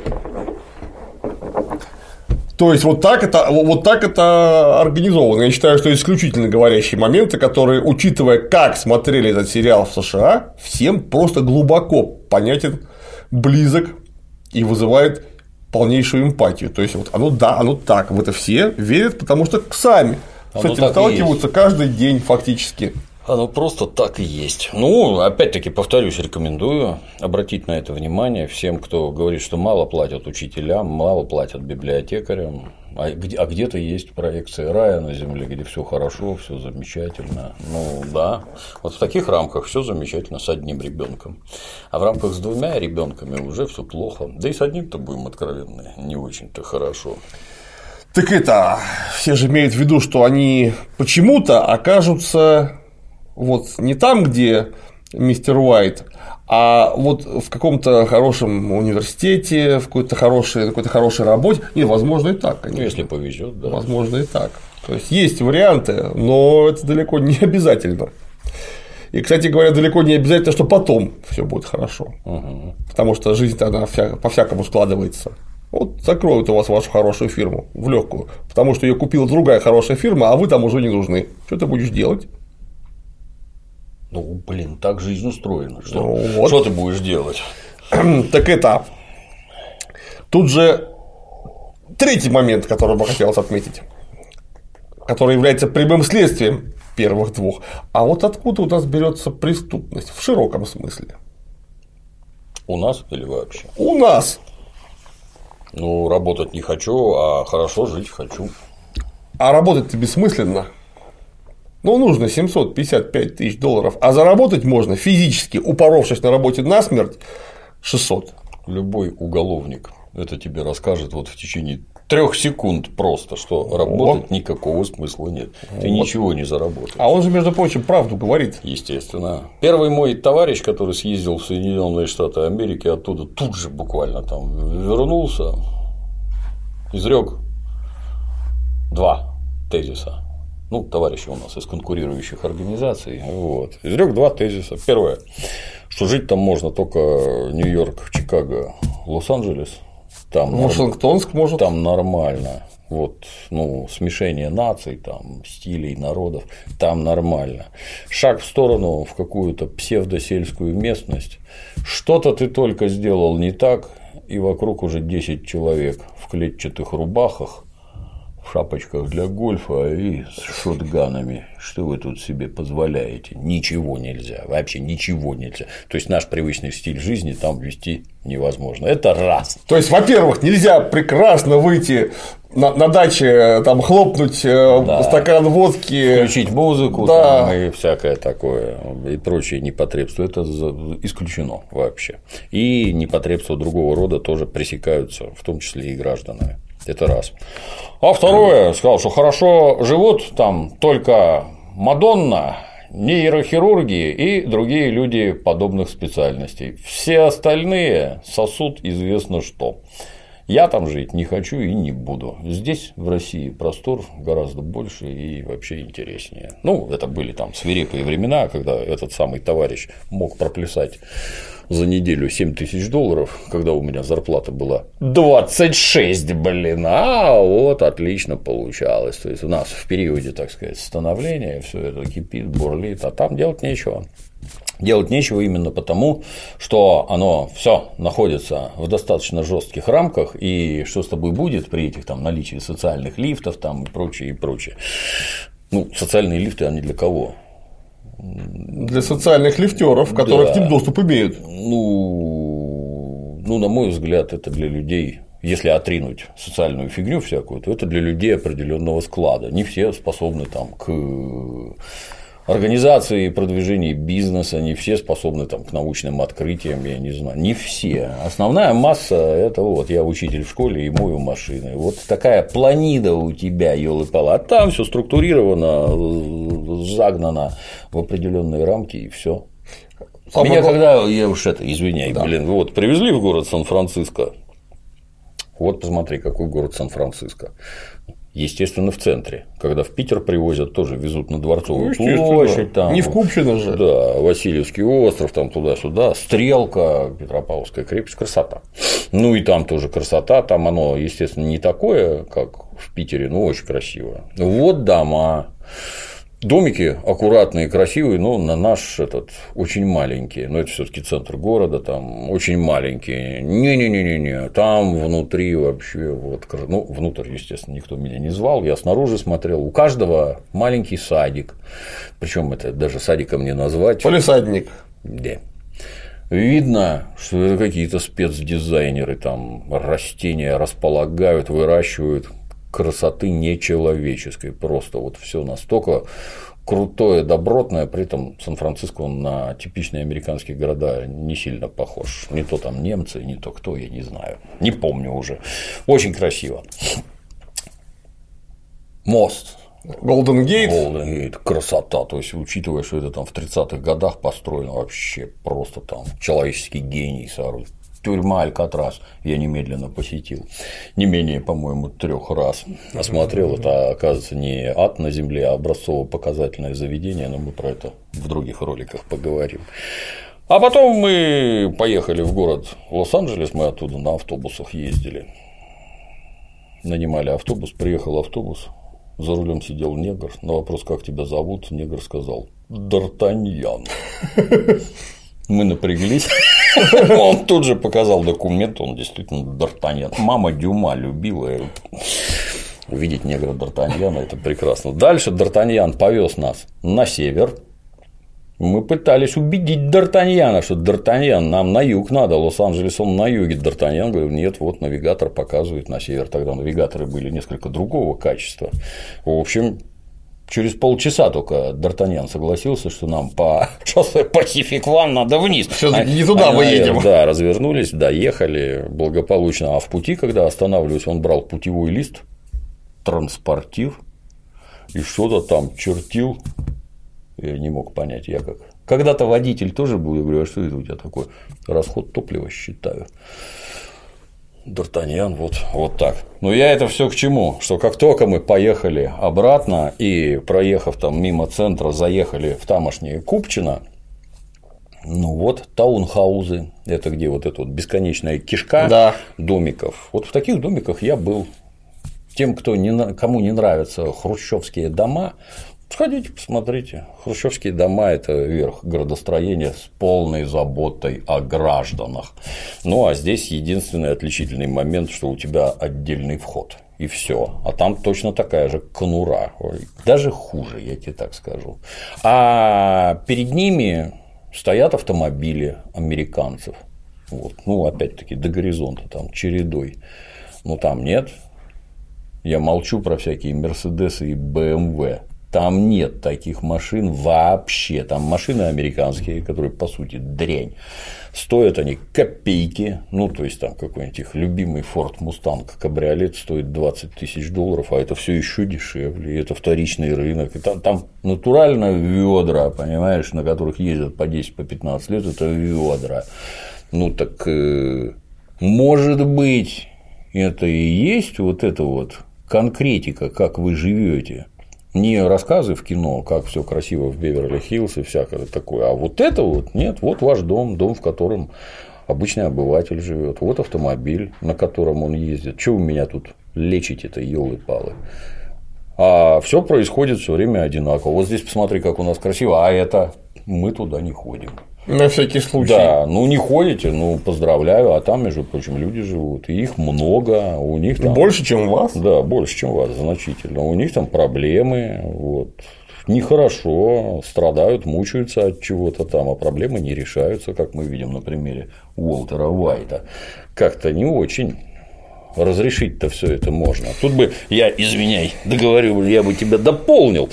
То есть вот так это организовано. Я считаю, что исключительно говорящие моменты, которые, учитывая, как смотрели этот сериал в США, всем просто глубоко понятен, близок и вызывает полнейшую эмпатию. То есть вот оно так, в это все верят, потому что сами с этим сталкиваются каждый день фактически. Оно просто так и есть. Ну, опять-таки, повторюсь, рекомендую обратить на это внимание всем, кто говорит, что мало платят учителям, мало платят библиотекарям. А где-то есть проекция рая на Земле, где все хорошо, все замечательно. Ну да. Вот в таких рамках все замечательно с одним ребенком. А в рамках с двумя ребенками уже все плохо. Да и с одним-то, будем откровенны, не очень-то хорошо. Так это, все же имеют в виду, что они почему-то окажутся вот не там, где мистер Уайт, а вот в каком-то хорошем университете, в какой-то хорошей работе. И, возможно, и так, конечно. Если повезет, да. Возможно, и так. То есть варианты, но это далеко не обязательно. И, кстати говоря, далеко не обязательно, что потом все будет хорошо. Потому что жизнь-то она по-всякому складывается. Вот закроют у вас вашу хорошую фирму в легкую, потому что ее купила другая хорошая фирма, а вы там уже не нужны. Что ты будешь делать? Ну, блин, так жизнь устроена. Что, вот. Что ты будешь делать? Так это. Тут же третий момент, который бы хотелось отметить, который является прямым следствием первых двух. А вот откуда у нас берется преступность в широком смысле? У нас или вообще? У нас. Ну, работать не хочу, а хорошо жить хочу. А работать-то бессмысленно. Ну, нужно $755 тысяч, а заработать можно физически, упоровшись на работе насмерть, 600. Любой уголовник это тебе расскажет вот в течение 3 секунд просто, что работать никакого смысла нет. Ты ничего не заработаешь. А он же, между прочим, правду говорит. Естественно. Первый мой товарищ, который съездил в Соединенные Штаты Америки, оттуда тут же буквально там вернулся, изрек 2 тезиса. Ну, товарищи у нас из конкурирующих организаций. Вот. Изрек 2 тезиса. Первое, что жить там можно только Нью-Йорк, Чикаго, Лос-Анджелес. Там Вашингтонск может. Там нормально. Вот, ну, смешение наций, там, стилей, народов, там нормально. Шаг в сторону в какую-то псевдосельскую местность. Что-то ты только сделал не так, и вокруг уже 10 человек в клетчатых рубахах, в шапочках для гольфа и с шотганами. Что вы тут себе позволяете? Ничего нельзя, вообще ничего нельзя. То есть наш привычный стиль жизни там вести невозможно. Это раз. То есть, во-первых, нельзя прекрасно выйти на даче, там хлопнуть стакан водки, включить музыку, да. Там, и всякое такое, и прочие непотребства. Это исключено вообще. И непотребства другого рода тоже пресекаются, в том числе и гражданами. Это раз. А второе, сказал, что хорошо живут там только Мадонна, нейрохирурги и другие люди подобных специальностей. Все остальные сосут известно что. Я там жить не хочу и не буду. Здесь, в России, простор гораздо больше и вообще интереснее. Ну, это были там свирепые времена, когда этот самый товарищ мог проплясать за неделю $7 тысяч, когда у меня зарплата была 26, а вот отлично получалось. То есть у нас в периоде, так сказать, становления все это кипит, бурлит, а там делать нечего. Делать нечего именно потому, что оно все находится в достаточно жестких рамках, и что с тобой будет при этих там наличии социальных лифтов там, и прочее, и прочее. Ну, социальные лифты, они для кого? Для социальных лифтеров, которые к ним доступ имеют. Ну, на мой взгляд, это для людей. Если отринуть социальную фигню всякую, то это для людей определенного склада. Не все способны там к организации и продвижению бизнеса, не все способны там к научным открытиям, я не знаю, не все. Основная масса – это вот я учитель в школе и мою машины. Вот такая планида у тебя, ёлы-палы, а там все структурировано, загнано в определенные рамки и все. Меня когда, я уж это, извиняй, да. Вот привезли в город Сан-Франциско, вот посмотри, какой город Сан-Франциско. Естественно, в центре. Когда в Питер привозят, тоже везут на Дворцовую площадь. Там, не в Купчино же. Да, Васильевский остров, там туда-сюда, Стрелка, Петропавловская крепость, красота. Ну и там тоже красота, там оно, естественно, не такое, как в Питере, но очень красиво. Вот дома. Домики аккуратные, красивые, но на наш этот очень маленькие, но это все-таки центр города, там очень маленькие. Не, там внутри вообще вот, ну внутрь, естественно, никто меня не звал, я снаружи смотрел. У каждого маленький садик, причем это даже садиком не назвать. Полисадник. Да. Видно, что это какие-то спецдизайнеры там растения располагают, выращивают. красоты нечеловеческой. Просто вот все настолько крутое, добротное, при этом Сан-Франциско он на типичные американские города не сильно похож. Не то там немцы, не то кто, я не знаю. Не помню уже. Очень красиво. Мост. Голден Гейт. Голден Гейт, красота. То есть, учитывая, что это там в 30-х годах построено, вообще просто там человеческий гений соорудил. Тюрьма Алькатрас я немедленно посетил. Не менее, по-моему, 3 раз осмотрел. Это, оказывается, не ад на земле, а образцово-показательное заведение, но мы про это в других роликах поговорим. А потом мы поехали в город Лос-Анджелес, мы оттуда на автобусах ездили. Нанимали автобус, приехал автобус, за рулем сидел негр. На вопрос, как тебя зовут, негр сказал: Д'Артаньян. Мы напряглись. Он тут же показал документ, он действительно Д'Артаньян. Мама Дюма любила увидеть негра Д'Артаньяна, это прекрасно. Дальше Д'Артаньян повез нас на север. Мы пытались убедить Д'Артаньяна, что Д'Артаньян, нам на юг надо, Лос-Анджелес он на юге. Д'Артаньян говорил: нет, вот навигатор показывает на север. Тогда навигаторы были несколько другого качества. В общем, через полчаса только Д'Артаньян согласился, что нам по шоссе Pacific One надо вниз. Всё-таки не туда мы едем. Да, развернулись, доехали благополучно. А в пути, когда останавливались, он брал путевой лист, транспортир и что-то там чертил. Я не мог понять, я как. Когда-то водитель тоже был, я говорю: а что это у тебя такое? Расход топлива считаю. Д'Артаньян, вот так. Но я это все к чему? Что как только мы поехали обратно и, проехав там мимо центра, заехали в тамошнее Купчино, ну вот таунхаузы, это где вот эта вот бесконечная кишка домиков. Вот в таких домиках я был. Тем, кому не нравятся хрущевские дома, сходите, посмотрите. Хрущевские дома – это верх градостроения с полной заботой о гражданах. Ну, а здесь единственный отличительный момент, что у тебя отдельный вход. И все. А там точно такая же конура. Даже хуже, я тебе так скажу. А перед ними стоят автомобили американцев. Вот. Ну, опять-таки, до горизонта, там, чередой. Ну, там нет. Я молчу про всякие Мерседесы и БМВ. Там нет таких машин вообще. Там машины американские, которые, по сути, дрянь. Стоят они копейки. Ну, то есть, там какой-нибудь их любимый Ford Mustang кабриолет стоит $20 тысяч, а это все еще дешевле. И это вторичный рынок. И там натурально ведра, понимаешь, на которых ездят по 10, по 15 лет, это ведра. Ну, так может быть, это и есть вот эта вот конкретика, как вы живете. Не рассказы в кино, как все красиво в Беверли-Хиллз и всякое такое, а вот это вот нет, вот ваш дом, в котором обычный обыватель живет, вот автомобиль, на котором он ездит. Чего вы меня тут лечите-то, елы-палы? А все происходит все время одинаково. Вот здесь посмотри, как у нас красиво, а это мы туда не ходим. На всякий случай. Да, ну не ходите, ну поздравляю, а там, между прочим, люди живут, и их много, у них там… Больше, чем у вас? Да, больше, чем у вас, значительно. У них там проблемы, вот, нехорошо, страдают, мучаются от чего-то там, а проблемы не решаются, как мы видим на примере Уолтера Уайта. Как-то не очень. Разрешить-то все это можно. Тут бы я, извиняй, договорил, я бы тебя дополнил.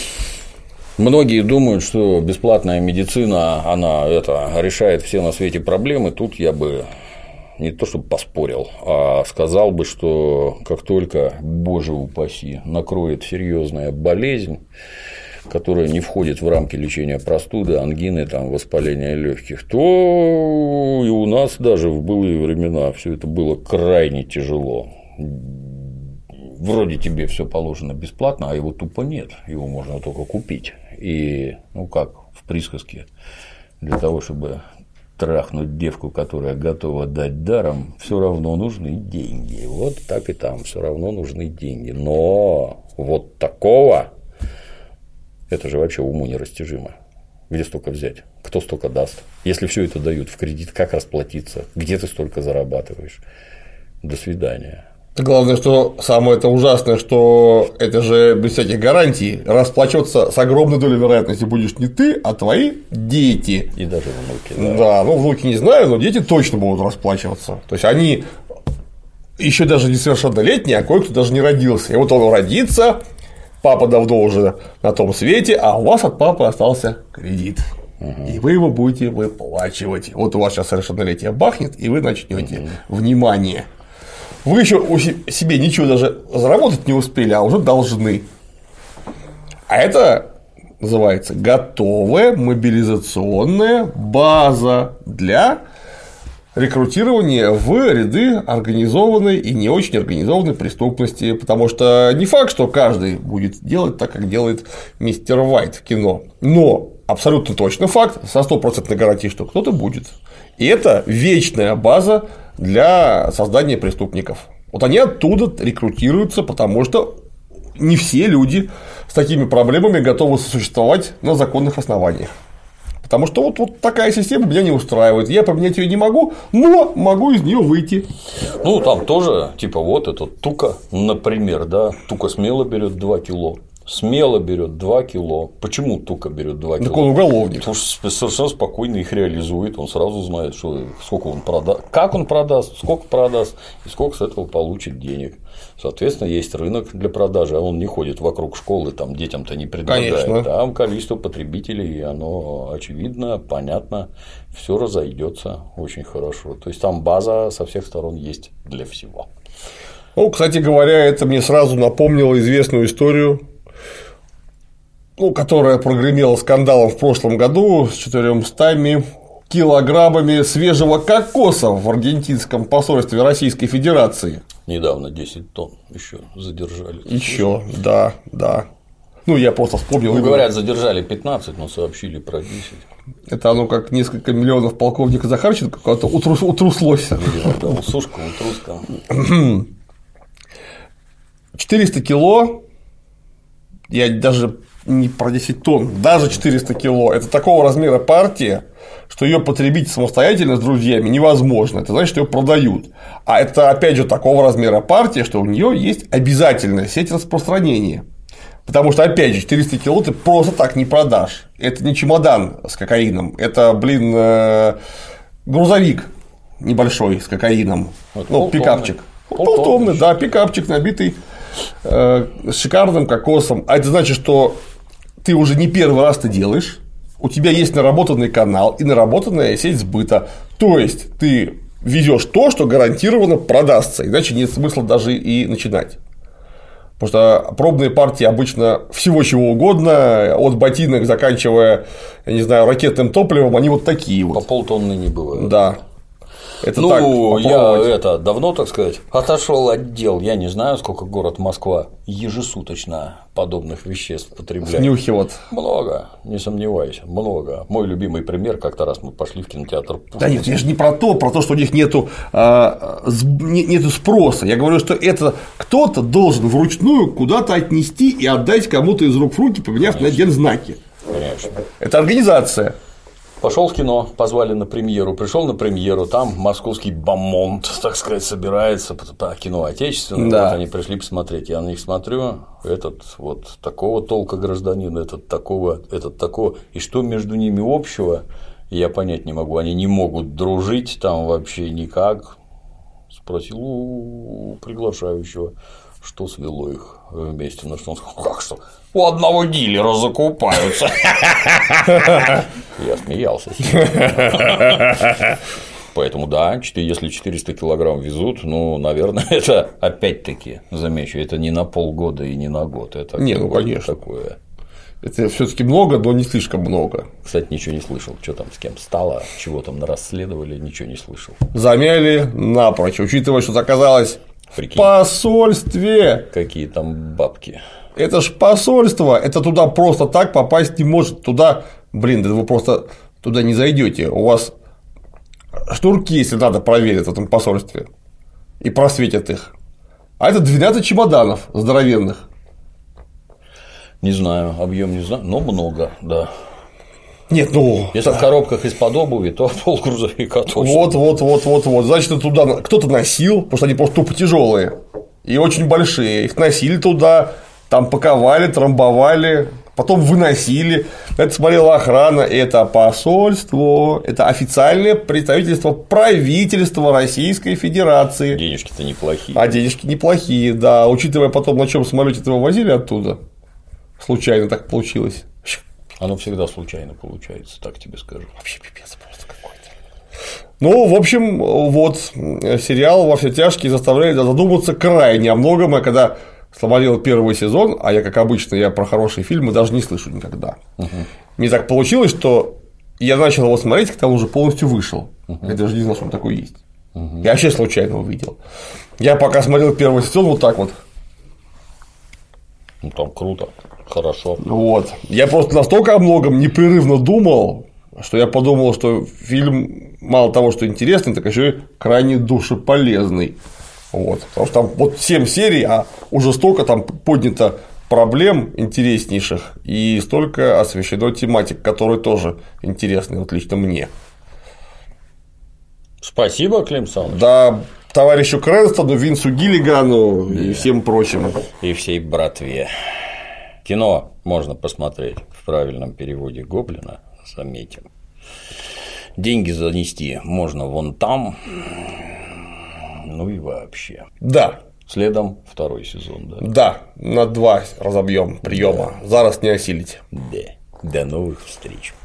Многие думают, что бесплатная медицина, она решает все на свете проблемы. Тут я бы не то чтобы поспорил, а сказал бы, что как только, боже упаси, накроет серьезная болезнь, которая не входит в рамки лечения простуды, ангины, там, воспаления легких, то и у нас даже в былые времена все это было крайне тяжело. Вроде тебе все положено бесплатно, а его тупо нет, его можно только купить. И, ну как в присказке, для того, чтобы трахнуть девку, которая готова дать даром, все равно нужны деньги. Вот так и там, все равно нужны деньги. Но вот такого, это же вообще уму непостижимо. Где столько взять? Кто столько даст? Если все это дают в кредит, как расплатиться? Где ты столько зарабатываешь? До свидания. Главное, что самое это ужасное, что это же без всяких гарантий. Расплачиваться с огромной долей вероятности будешь не ты, а твои дети. И даже внуки. Да, ну внуки не знаю, но дети точно будут расплачиваться. То есть они еще даже несовершеннолетний, а кое-кто даже не родился. И вот он родится, папа давно уже на том свете, а у вас от папы остался кредит. И вы его будете выплачивать. Вот у вас сейчас совершеннолетие бахнет, и вы начнете внимание. Вы еще себе ничего даже заработать не успели, а уже должны. А это называется готовая мобилизационная база для рекрутирования в ряды организованной и не очень организованной преступности, потому что не факт, что каждый будет делать так, как делает мистер Уайт в кино, но абсолютно точно факт, со 100% гарантией, что кто-то будет. И это вечная база для создания преступников. Вот они оттуда рекрутируются, потому что не все люди с такими проблемами готовы сосуществовать на законных основаниях. Потому что вот такая система меня не устраивает. Я поменять ее не могу, но могу из нее выйти. Ну, там тоже, типа, вот этот Тука, например, да, Тука смело берет 2 кило. Смело берет 2 кило. Почему Тука берет 2 кило? Так он уголовник. Потому что совершенно спокойно их реализует. Он сразу знает, что сколько он продаст, как он продаст, сколько продаст и сколько с этого получит денег. Соответственно, есть рынок для продажи, а он не ходит вокруг школы, там детям-то не предлагает. Конечно. Там количество потребителей, и оно очевидно, понятно, все разойдется очень хорошо. То есть там база со всех сторон есть для всего. Ну, кстати говоря, это мне сразу напомнило известную историю, которая прогремела скандалом в прошлом году с 400 килограммами свежего кокоса в аргентинском посольстве Российской Федерации. Недавно 10 тонн еще задержали. Еще, да. Ну, я просто вспомнил. Ну, говорят, задержали 15, но сообщили про 10. Это оно как несколько миллионов полковника Захарченко куда-то утруслось. Да, усушка, утруска. 400 кило, я даже не про 10 тонн, даже 400 кило – это такого размера партия, что ее потребить самостоятельно с друзьями невозможно. Это значит, что ее продают. А это, опять же, такого размера партия, что у нее есть обязательная сеть распространения. Потому что, опять же, 400 кило ты просто так не продашь. Это не чемодан с кокаином, это, грузовик небольшой с кокаином. Вот, пикапчик. Полтонны, да, пикапчик, набитый с шикарным кокосом. А это значит, что ты уже не первый раз это делаешь, у тебя есть наработанный канал и наработанная сеть сбыта. То есть ты везешь то, что гарантированно продастся, иначе нет смысла даже и начинать. Потому что пробные партии обычно всего чего угодно, от ботинок, заканчивая, я не знаю, ракетным топливом, они вот такие вот. По полтонны не бывает. Да. Это я давно, так сказать, отошел от дел. Я не знаю, сколько город Москва ежесуточно подобных веществ потребляет. Снюхивать. Много, не сомневайся, много. Мой любимый пример, как-то раз мы пошли в кинотеатр. Да нет, я же не про то, что у них нету спроса. Я говорю, что это кто-то должен вручную куда-то отнести и отдать кому-то из рук в руки, поменяв на гензнаки. Конечно. Это организация. Пошел в кино, позвали на премьеру, пришел на премьеру, там московский бомонд, так сказать, собирается по кино отечественное, да. Вот они пришли посмотреть, я на них смотрю, этот вот такого толка гражданин, этот такого, и что между ними общего, я понять не могу, они не могут дружить там вообще никак, спросил у приглашающего, что свело их вместе, на что он сказал, как что? У одного дилера закупаются. Я смеялся. Поэтому, да, если 400 килограмм везут, ну, наверное, это опять-таки, замечу, это не на полгода и не на год. Это конечно. Такое. Это все-таки много, но не слишком много. Кстати, ничего не слышал, что там с кем стало, чего там расследовали, ничего не слышал. Замяли напрочь, учитывая, что оказалось в посольстве. Какие там бабки. Это ж посольство, это туда просто так попасть не может. Туда, вы просто туда не зайдете. У вас шнурки, если надо, проверят в этом посольстве и просветят их. А это 12 чемоданов здоровенных. Не знаю, объем не знаю, но много, да. Нет, если в коробках из-под обуви, то полгрузовика точно. Вот. Значит, туда кто-то носил, потому что они просто тупо тяжелые и очень большие. Их носили туда, там паковали, трамбовали, потом выносили, это смотрела охрана, это посольство, это официальное представительство правительства Российской Федерации. Денежки-то неплохие. А денежки неплохие, да, учитывая потом, на чем самолете это вывозили оттуда, случайно так получилось. Оно всегда случайно получается, так тебе скажу. Вообще пипец просто какой-то. Ну, в общем, вот сериал «Во все тяжкие» заставляет задуматься крайне о многом, а когда смотрел первый сезон, а я, как обычно, я про хорошие фильмы даже не слышу никогда. Мне так получилось, что я начал его смотреть, когда он уже полностью вышел. Я даже не знал, что он такой есть. Я вообще случайно увидел. Я пока смотрел первый сезон вот так вот. Ну, там круто, хорошо. Вот. Я просто настолько о многом непрерывно думал, что я подумал, что фильм мало того, что интересный, так еще и крайне душеполезный. Вот. Потому что там вот 7 серий, а уже столько там поднято проблем интереснейших и столько освещено тематик, которые тоже интересны, вот лично мне. Спасибо, Клим Саныч. Да, товарищу Крэнстону, Винсу Гиллигану и всем прочим. И всей братве. Кино можно посмотреть в правильном переводе Гоблина, заметим. Деньги занести можно вон там. Ну и вообще. Да. Следом второй сезон, да? Да, на 2 разобьем приема. Да. Зараз не осилить. Да. До новых встреч.